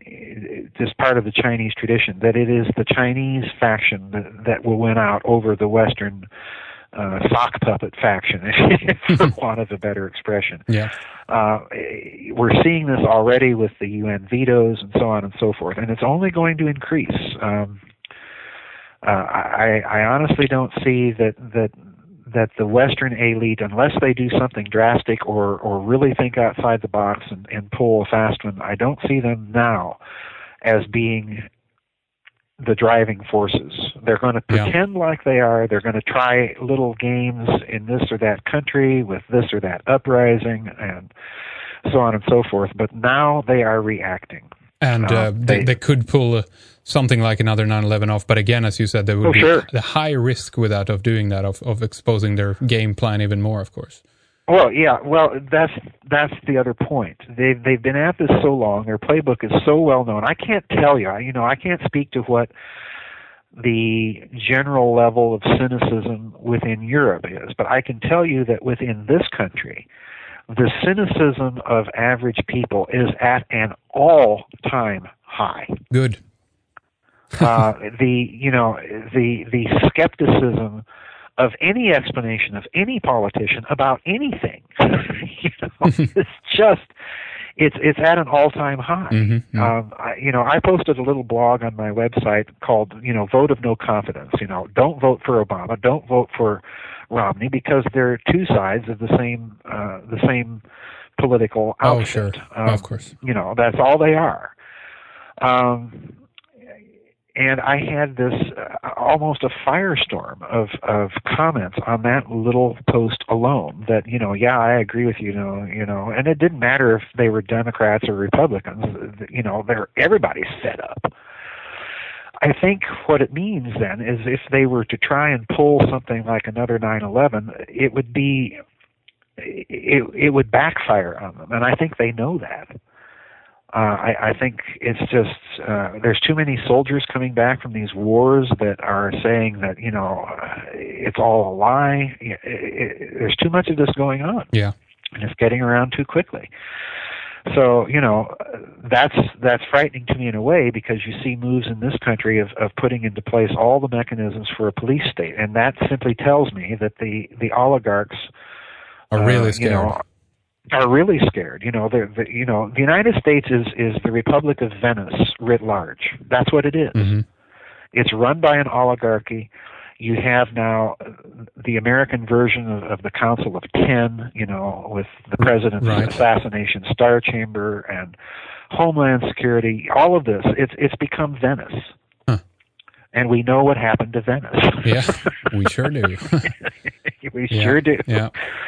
in this part of the Chinese tradition, that it is the Chinese faction that, that will win out over the Western uh, sock puppet faction, for want of a better expression. Yeah. Uh, we're seeing this already with the U N vetoes and so on and so forth, and it's only going to increase. Um, Uh, I, I honestly don't see that, that that the Western elite, unless they do something drastic or, or really think outside the box and, and pull a fast one, I don't see them now as being the driving forces. They're going to pretend yeah. like they are. They're going to try little games in this or that country with this or that uprising and so on and so forth. But now they are reacting. And uh, um, they, they could pull uh, something like another nine eleven off. But again, as you said, there would oh, be sure. the high risk with that of doing that, of, of exposing their game plan even more, of course. Well, yeah, well, that's that's the other point. They've they've been at this so long. Their playbook is so well known. I can't tell you. You know, I can't speak to what the general level of cynicism within Europe is, but I can tell you that within this country, the cynicism of average people is at an all-time high. Good. uh, the you know the the skepticism of any explanation of any politician about anything, you know, it's just it's it's at an all-time high. Mm-hmm, mm-hmm. Um, I, you know, I posted a little blog on my website called, you know, "Vote of No Confidence." You know, don't vote for Obama, don't vote for Romney, because they're two sides of the same uh, the same political outfit. Oh, sure, um, of course. You know, that's all they are. Um, and I had this uh, almost a firestorm of of comments on that little post alone. That, you know, yeah, I agree with you. You know, you know, and it didn't matter if they were Democrats or Republicans. You know, they're everybody's fed up. I think what it means then is if they were to try and pull something like another nine eleven, it would be, it, it would backfire on them. And I think they know that. Uh, I, I think it's just, uh, there's too many soldiers coming back from these wars that are saying that, you know, uh, it's all a lie. It, it, there's too much of this going on. Yeah. And it's getting around too quickly. So, you know, that's that's frightening to me in a way, because you see moves in this country of, of putting into place all the mechanisms for a police state. And that simply tells me that the, the oligarchs are really uh, scared. You know, are really scared. You know, the, the you know the United States is is the Republic of Venice writ large. That's what it is. Mm-hmm. It's run by an oligarchy. You have now the American version of, of the Council of Ten, you know, with the president's right. assassination star chamber and Homeland Security. All of this, it's it's become Venice. Huh. And we know what happened to Venice. Yeah, we sure do. we yeah. sure do. Yeah.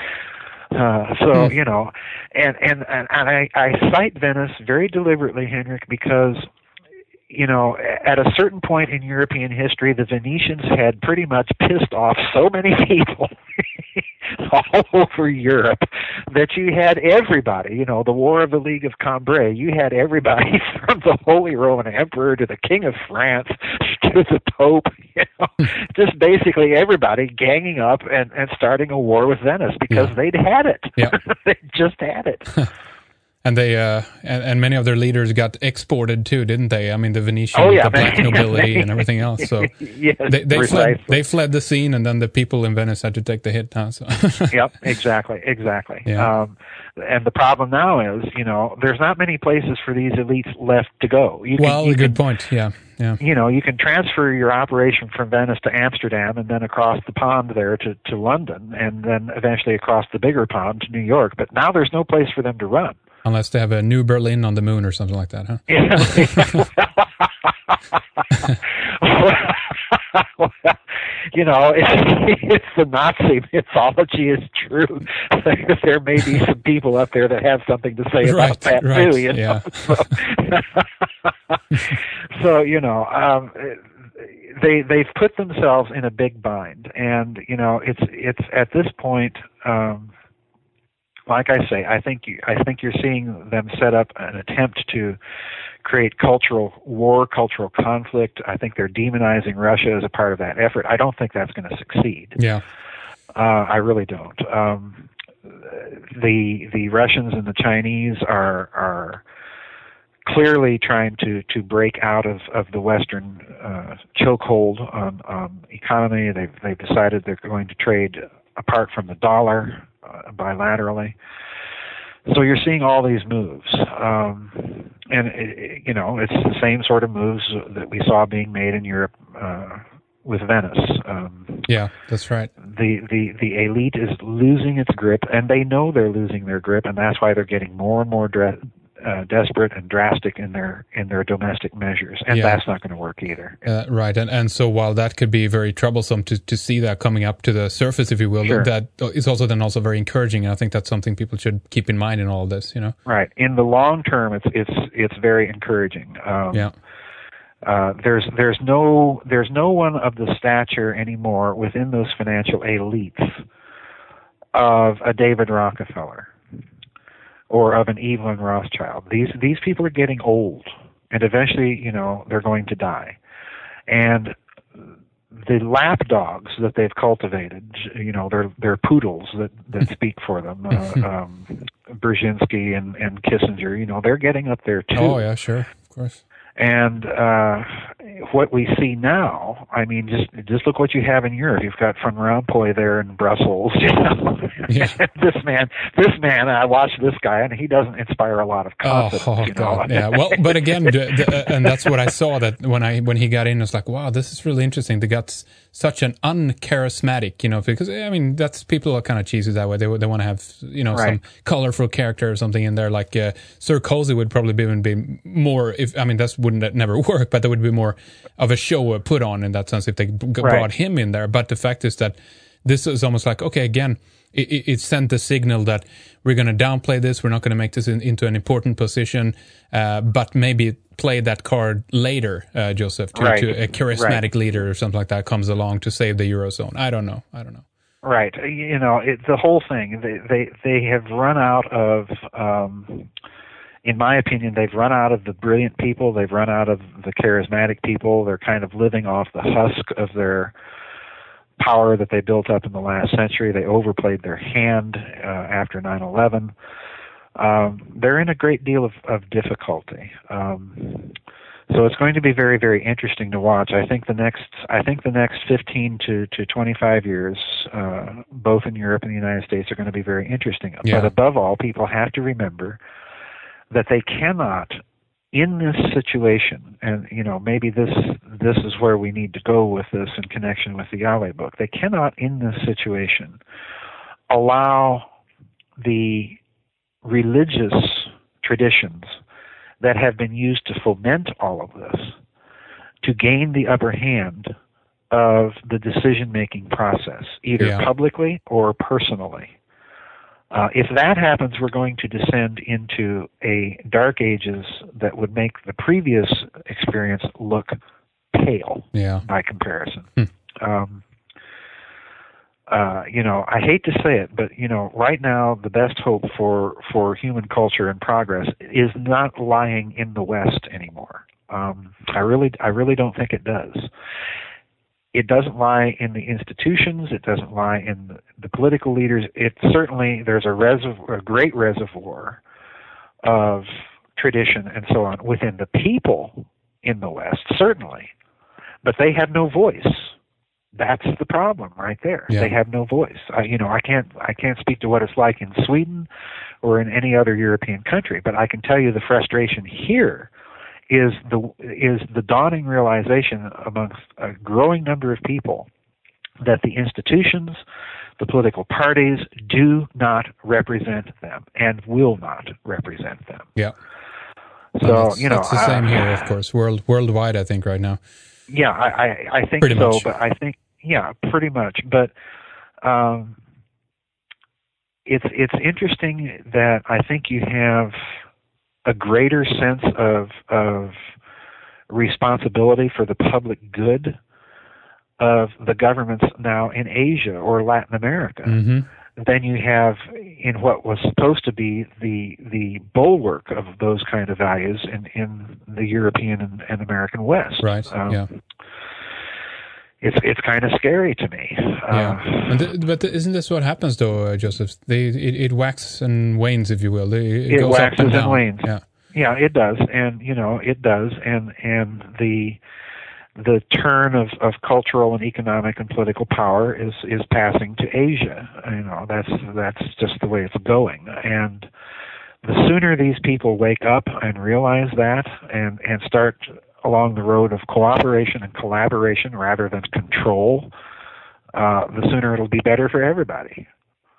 Uh, so, you know, and, and, and I, I cite Venice very deliberately, Henrik, because, you know, at a certain point in European history, the Venetians had pretty much pissed off so many people all over Europe that you had everybody, you know, the War of the League of Cambrai, you had everybody from the Holy Roman Emperor to the King of France to the Pope, you know, just basically everybody ganging up and, and starting a war with Venice because yeah. they'd had it. Yeah. They just had it. And they uh, and, and many of their leaders got exported too, didn't they? I mean, the Venetian, oh, yeah, the black nobility, and everything else. So yes, they, they fled. They precisely. fled the scene, and then the people in Venice had to take the hit. Huh? So. Yep, exactly, exactly. Yeah. Um, and the problem now is, you know, there's not many places for these elites left to go. You can, well, you a good can, point. Yeah, yeah. You know, you can transfer your operation from Venice to Amsterdam, and then across the pond there to to London, and then eventually across the bigger pond to New York. But now there's no place for them to run. Unless they have a new Berlin on the moon or something like that, huh? Well, you know, if, if the Nazi mythology is true, there, there may be some people up there that have something to say right, about that right, too. You know? Yeah. So, so, you know, um, they they've put themselves in a big bind, and you know, it's it's at this point. Um, Like I say, I think you, I think you're seeing them set up an attempt to create cultural war, cultural conflict. I think they're demonizing Russia as a part of that effort. I don't think that's going to succeed. Yeah, uh, I really don't. Um, the the Russians and the Chinese are are clearly trying to, to break out of, of the Western uh, chokehold on, on economy. They've they've decided they're going to trade apart from the dollar. Uh, bilaterally. So you're seeing all these moves. Um, and, it, it, you know, it's the same sort of moves that we saw being made in Europe uh, with Venice. Um, yeah, that's right. The, the, the elite is losing its grip, and they know they're losing their grip, and that's why they're getting more and more dre- uh, desperate and drastic in their in their domestic measures, and yeah. that's not going to work either. Uh, right, and and so while that could be very troublesome to, to see that coming up to the surface, if you will, sure. that is also then also very encouraging, and I think that's something people should keep in mind in all of this, you know? Right. In the long term, it's it's it's very encouraging. Um, yeah. Uh, there's there's no there's no one of the stature anymore within those financial elites of a David Rockefeller or of an Evelyn Rothschild. These these people are getting old, and eventually, you know, they're going to die. And the lapdogs that they've cultivated, you know, they're they're poodles that, that speak for them. Uh, um, Brzezinski and, and Kissinger, you know, they're getting up there too. Oh yeah, sure, of course. And uh, what we see now, I mean, just just look what you have in Europe. You've got Van Rompuy there in Brussels. You know? Yeah. this man, this man. I watched this guy, and he doesn't inspire a lot of confidence. Oh, oh you know? God, yeah. Well, but again, the, the, and that's what I saw. That when I when he got in, I was like, wow, this is really interesting. They got such an uncharismatic, you know, because I mean, that's people are kind of cheesy that way. They they want to have, you know, right. some colorful character or something in there. Like uh, Sarkozy would probably be, even be more. If I mean, that's wouldn't never work, but there would be more of a show put on in that sense if they b- right. brought him in there. But the fact is that this is almost like, okay, again, it, it, it sent the signal that we're going to downplay this. We're not going to make this in, into an important position, uh, but maybe play that card later, uh, Joseph, to, right. to a charismatic right. leader or something like that comes along to save the Eurozone. I don't know. I don't know. Right. You know, it, the whole thing, they, they, they have run out of, um, in my opinion, they've run out of the brilliant people. They've run out of the charismatic people. They're kind of living off the husk of their power that they built up in the last century. They overplayed their hand uh, after nine eleven. Um, they're in a great deal of, of difficulty. Um, so it's going to be very, very interesting to watch. I think the next, I think the next fifteen to twenty-five years, uh, both in Europe and the United States, are going to be very interesting. Yeah. But above all, people have to remember that they cannot, in this situation, and you know maybe this this is where we need to go with this in connection with the Yahweh book. They cannot, in this situation, allow the religious traditions that have been used to foment all of this to gain the upper hand of the decision-making process, either yeah. publicly or personally. Uh, if that happens, we're going to descend into a dark ages that would make the previous experience look pale yeah. by comparison. Hmm. Um, uh, you know, I hate to say it, but you know, right now the best hope for for human culture and progress is not lying in the West anymore. Um, I really, I really don't think it does. It doesn't lie in the institutions. It doesn't lie in the, the political leaders. It certainly, there's a, reservoir, a great reservoir of tradition and so on within the people in the West, certainly, but they have no voice. That's the problem right there. Yeah. They have no voice. I, you know, I can't, I can't speak to what it's like in Sweden or in any other European country, but I can tell you the frustration here is the is the dawning realization amongst a growing number of people that the institutions, the political parties, do not represent them and will not represent them. Yeah. So that's, you know, that's the same uh, here, of course, world worldwide. I think right now. Yeah, I I, I think pretty so, much. but I think yeah, pretty much. But um, it's it's interesting that I think you have a greater sense of of responsibility for the public good of the governments now in Asia or Latin America mm-hmm. than you have in what was supposed to be the the bulwark of those kind of values in, in the European and, and American West. Right. Um, yeah. It's it's kind of scary to me. Yeah. Uh, and th- but isn't this what happens though, uh, Joseph? They it, it waxes and wanes, if you will. It, it, it goes waxes up and, and down. wanes. Yeah. Yeah, it does, and you know it does, and and the the turn of, of cultural and economic and political power is, is passing to Asia. You know that's that's just the way it's going, and the sooner these people wake up and realize that, and and start along the road of cooperation and collaboration rather than control, uh, the sooner it'll be better for everybody.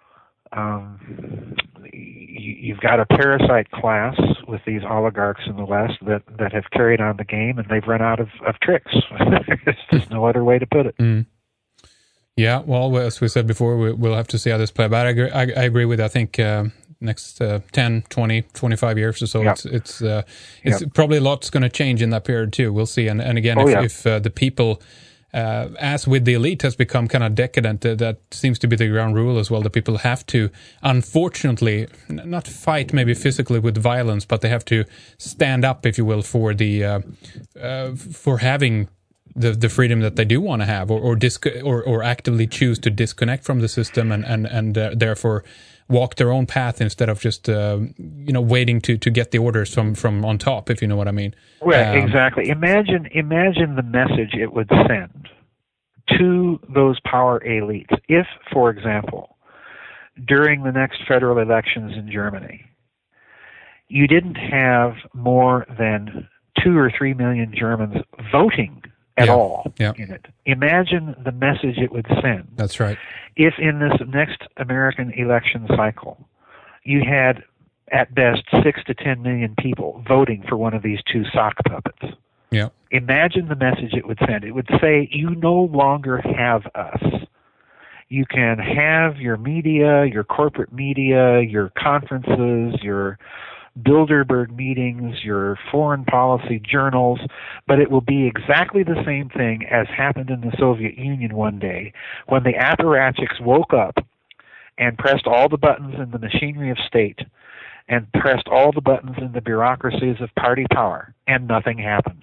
Um, you've got a parasite class with these oligarchs in the West that, that have carried on the game, and they've run out of, of tricks. There's just no other way to put it. Mm. Yeah, well, as we said before, we, we'll have to see how this plays. But I agree, I, I agree with, I think, uh, next uh, ten, twenty, twenty-five years or so, Yep. it's it's uh, it's Yep. probably a lot's going to change in that period too. We'll see. And, and again, Oh, if, yeah. if uh, the people... Uh, as with the elite has become kind of decadent, uh, that seems to be the ground rule as well. The people have to, unfortunately, n- not fight maybe physically with violence, but they have to stand up, if you will, for the uh, uh, for having the the freedom that they do want to have, or or, disc- or or actively choose to disconnect from the system and and and uh, therefore walk their own path instead of just uh, you know waiting to to get the orders from from on top, if you know what I mean. Well, Um, exactly. Imagine imagine the message it would send to those power elites if, for example, during the next federal elections in Germany, you didn't have more than two or three million Germans voting at Yeah. all Yeah. in it. Imagine the message it would send. That's right. If in this next American election cycle, you had at best six to ten million people voting for one of these two sock puppets. Yeah. Imagine the message it would send. It would say, you no longer have us. You can have your media, your corporate media, your conferences, your Bilderberg meetings, your foreign policy journals, but it will be exactly the same thing as happened in the Soviet Union one day when the apparatchiks woke up and pressed all the buttons in the machinery of state and pressed all the buttons in the bureaucracies of party power, and nothing happened.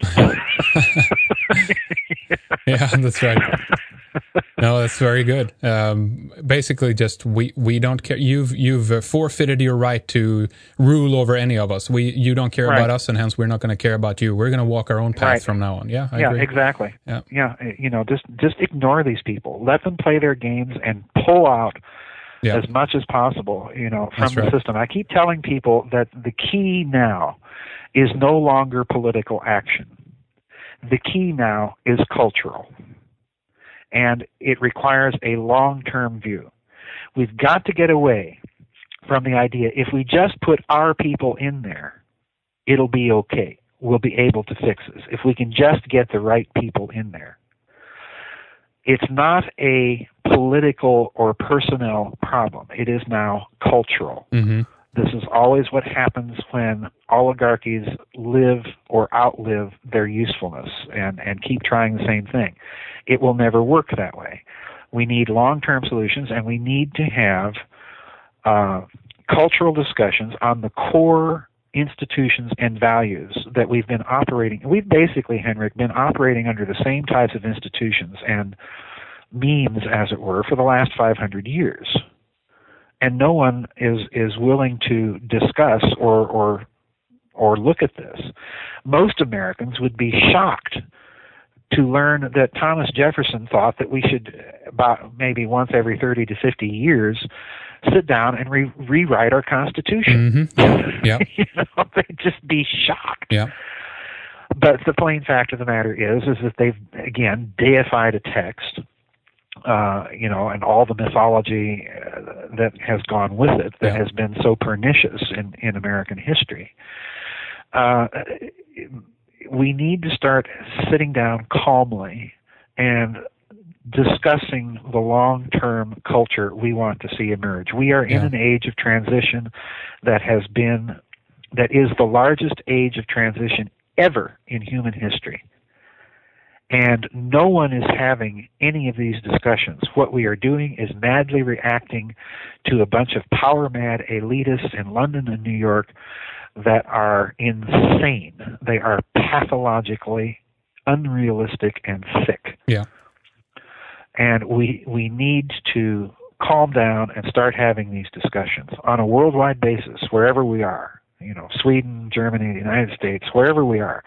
Yeah, that's right. No, that's very good. Um, basically, just we, we don't care. You've you've uh, forfeited your right to rule over any of us. We you don't care right. about us, and hence we're not going to care about you. We're going to walk our own path right. from now on. Yeah, I yeah, agree. exactly. Yeah, yeah. You know, just just ignore these people. Let them play their games and pull out yeah. as much as possible. You know, from that's the right. system. I keep telling people that the key now is no longer political action. The key now is cultural. And it requires a long-term view. We've got to get away from the idea, if we just put our people in there, it'll be okay. We'll be able to fix this. If we can just get the right people in there. It's not a political or personnel problem. It is now cultural. Mm-hmm. This is always what happens when oligarchies live or outlive their usefulness and, and keep trying the same thing. It will never work that way. We need long-term solutions, and we need to have uh, cultural discussions on the core institutions and values that we've been operating. We've basically, Henrik, been operating under the same types of institutions and memes, as it were, for the last five hundred years. And no one is, is willing to discuss or, or, or look at this. Most Americans would be shocked to learn that Thomas Jefferson thought that we should, about maybe once every thirty to fifty years, sit down and re- rewrite our Constitution. Mm-hmm. Yeah. You know, they'd just be shocked. Yeah. But the plain fact of the matter is, is that they've, again, deified a text. Uh, you know, and all the mythology uh, that has gone with it that yeah. has been so pernicious in, in American history. Uh, we need to start sitting down calmly and discussing the long-term culture we want to see emerge. We are in yeah. an age of transition that has been, that is the largest age of transition ever in human history. And no one is having any of these discussions. What we are doing is madly reacting to a bunch of power-mad elitists in London and New York that are insane. They are pathologically unrealistic and sick. Yeah. And we we need to calm down and start having these discussions on a worldwide basis, wherever we are. You know, Sweden, Germany, the United States, wherever we are.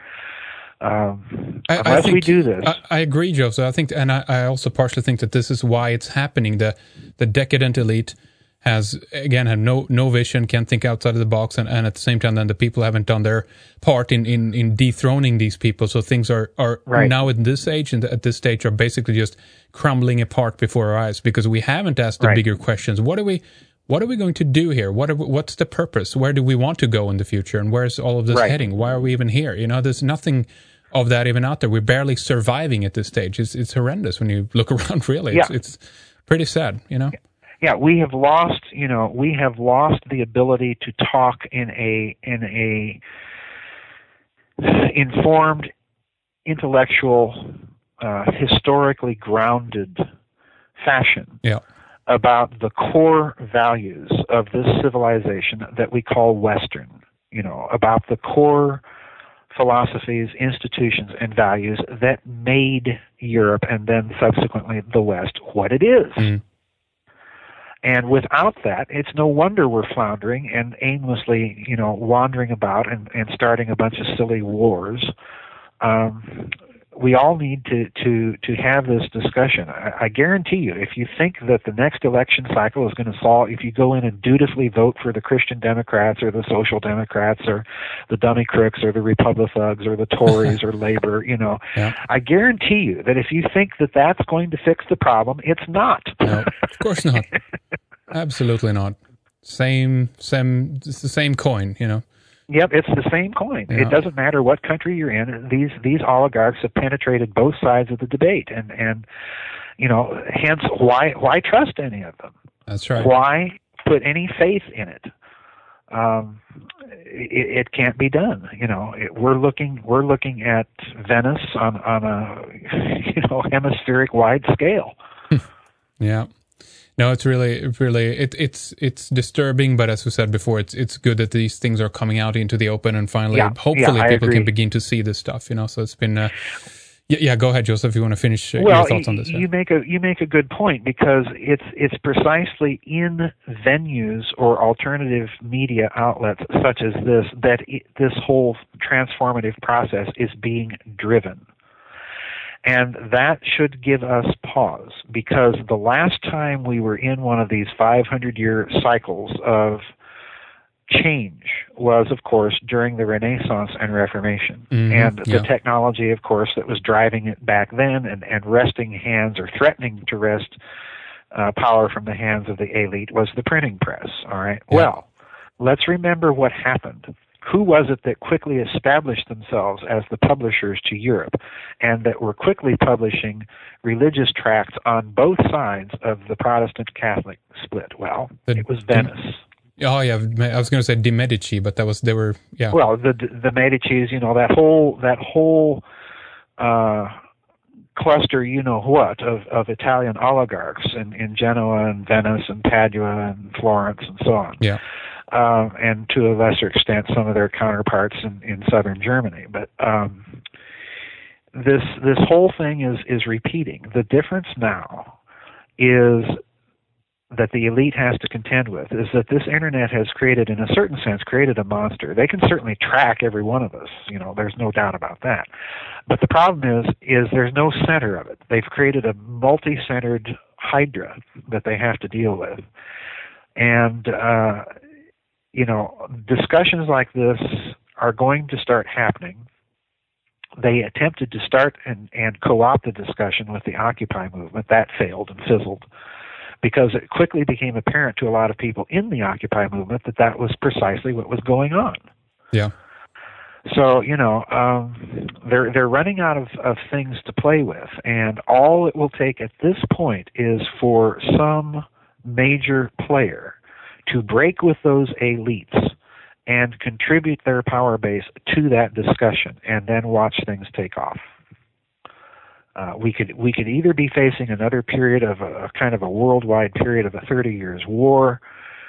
Um, I, unless I think, we do this, I, I agree, Joseph. I think, and I, I also partially think that this is why it's happening. The the decadent elite has again have no no vision, can't think outside of the box, and, and at the same time, then the people haven't done their part in, in, in dethroning these people. So things are are right. now at this age and at this stage are basically just crumbling apart before our eyes because we haven't asked the right. bigger questions. What are we? What are we going to do here? What are, what's the purpose? Where do we want to go in the future? And where's all of this right. heading? Why are we even here? You know, there's nothing of that even out there. We're barely surviving at this stage. It's it's horrendous when you look around, really. Yeah. It's, it's pretty sad, you know? Yeah, we have lost, you know, we have lost the ability to talk in a, in a informed, intellectual, uh, historically grounded fashion. Yeah. About the core values of this civilization that we call Western, you know, about the core philosophies, institutions, and values that made Europe and then subsequently the West what it is. Mm. And without that, it's no wonder we're floundering and aimlessly, you know, wandering about and, and starting a bunch of silly wars. Um, we all need to, to, to have this discussion. I, I guarantee you, if you think that the next election cycle is going to solve, if you go in and dutifully vote for the Christian Democrats or the Social Democrats or the dummy crooks or the Republicans or the Tories or Labor, you know, yeah. I guarantee you that if you think that that's going to fix the problem, it's not. No, of course not. Absolutely not. Same, same, it's the same coin, you know. Yep, it's the same coin. Yeah. It doesn't matter what country you're in. These these oligarchs have penetrated both sides of the debate, and and You know, hence why why trust any of them? That's right. Why put any faith in it? Um, it, it can't be done. You know, it, we're looking we're looking at Venice on on a you know hemispheric wide scale. Yeah. No, it's really, really, it, it's it's disturbing, but as we said before, it's it's good that these things are coming out into the open, and finally, yeah, hopefully, yeah, people agree. can begin to see this stuff. You know, so it's been. Uh, yeah, yeah, go ahead, Joseph. If you want to finish uh, well, your thoughts on this. You Yeah. make a you make a good point, because it's it's precisely in venues or alternative media outlets such as this that it, this whole transformative process is being driven. And that should give us pause, because the last time we were in one of these five hundred year cycles of change was, of course, during the Renaissance and Reformation. Mm-hmm, and yeah. the technology, of course, that was driving it back then and, and wresting hands or threatening to wrest uh, power from the hands of the elite was the printing press. All right. Yeah. Well, let's remember what happened. Who was it that quickly established themselves as the publishers to Europe, and that were quickly publishing religious tracts on both sides of the Protestant-Catholic split? Well, The- it was Venice. Oh yeah, I was going to say De Medici, but that was they were yeah. Well, the the Medicis, you know, that whole that whole uh, cluster, you know what, of, of Italian oligarchs in, in Genoa and Venice and Padua and Florence and so on. Yeah. Uh, and to a lesser extent, some of their counterparts in, in southern Germany. But um, this this whole thing is is repeating. The difference now is that the elite has to contend with is that this internet has created, in a certain sense, created a monster. They can certainly track every one of us. You know, there's no doubt about that. But the problem is, is there's no center of it. They've created a multi-centered hydra that they have to deal with. And, uh, you know, discussions like this are going to start happening. They attempted to start and, and co-opt the discussion with the Occupy movement. That failed and fizzled, because it quickly became apparent to a lot of people in the Occupy movement that that was precisely what was going on. Yeah. So, you know, um, they're they're running out of, of things to play with, and all it will take at this point is for some major player to break with those elites and contribute their power base to that discussion, and then watch things take off. Uh, we could we could either be facing another period of a, a kind of a worldwide period of a thirty years war,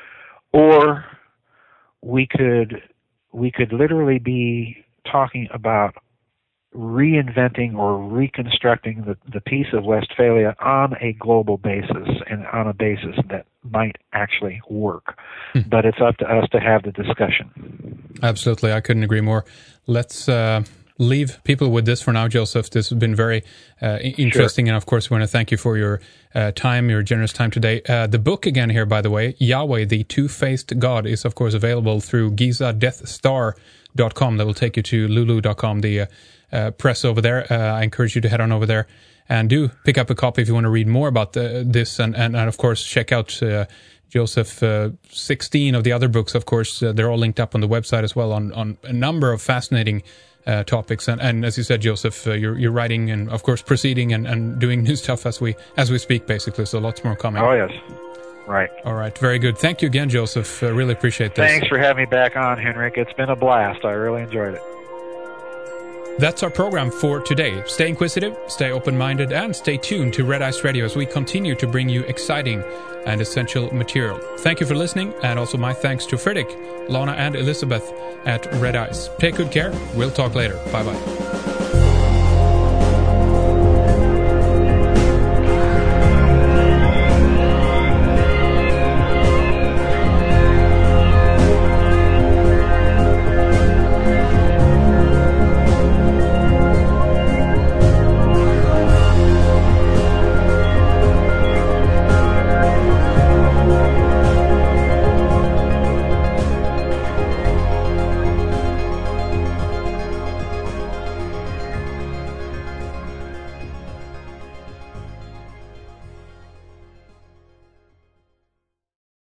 or we could we could literally be talking about reinventing or reconstructing the, the Peace of Westphalia on a global basis, and on a basis that might actually work. Hmm. But it's up to us to have the discussion. Absolutely. I couldn't agree more. Let's uh, leave people with this for now, Joseph. This has been very uh, interesting. Sure. And of course, we want to thank you for your uh, time, your generous time today. Uh, the book again here, by the way, Yahweh, the Two-Faced God, is of course available through Giza Death Star dot com. That will take you to lulu dot com, the uh, uh, press over there. Uh, I encourage you to head on over there and do pick up a copy if you want to read more about the, this. And, and, and of course, check out uh, Joseph, uh, sixteen of the other books, of course. Uh, they're all linked up on the website as well on, on a number of fascinating uh, topics. And, and as you said, Joseph, uh, you're, you're writing and, of course, proceeding and, and doing new stuff as we as we speak, basically. So lots more coming. Oh, yes. Right. All right. Very good. Thank you again, Joseph. I uh, really appreciate this. Thanks for having me back on, Henrik. It's been a blast. I really enjoyed it. That's our program for today. Stay inquisitive, stay open-minded, and stay tuned to Red Ice Radio as we continue to bring you exciting and essential material. Thank you for listening, and also my thanks to Fredrik, Lana, and Elizabeth at Red Ice. Take good care. We'll talk later. Bye-bye.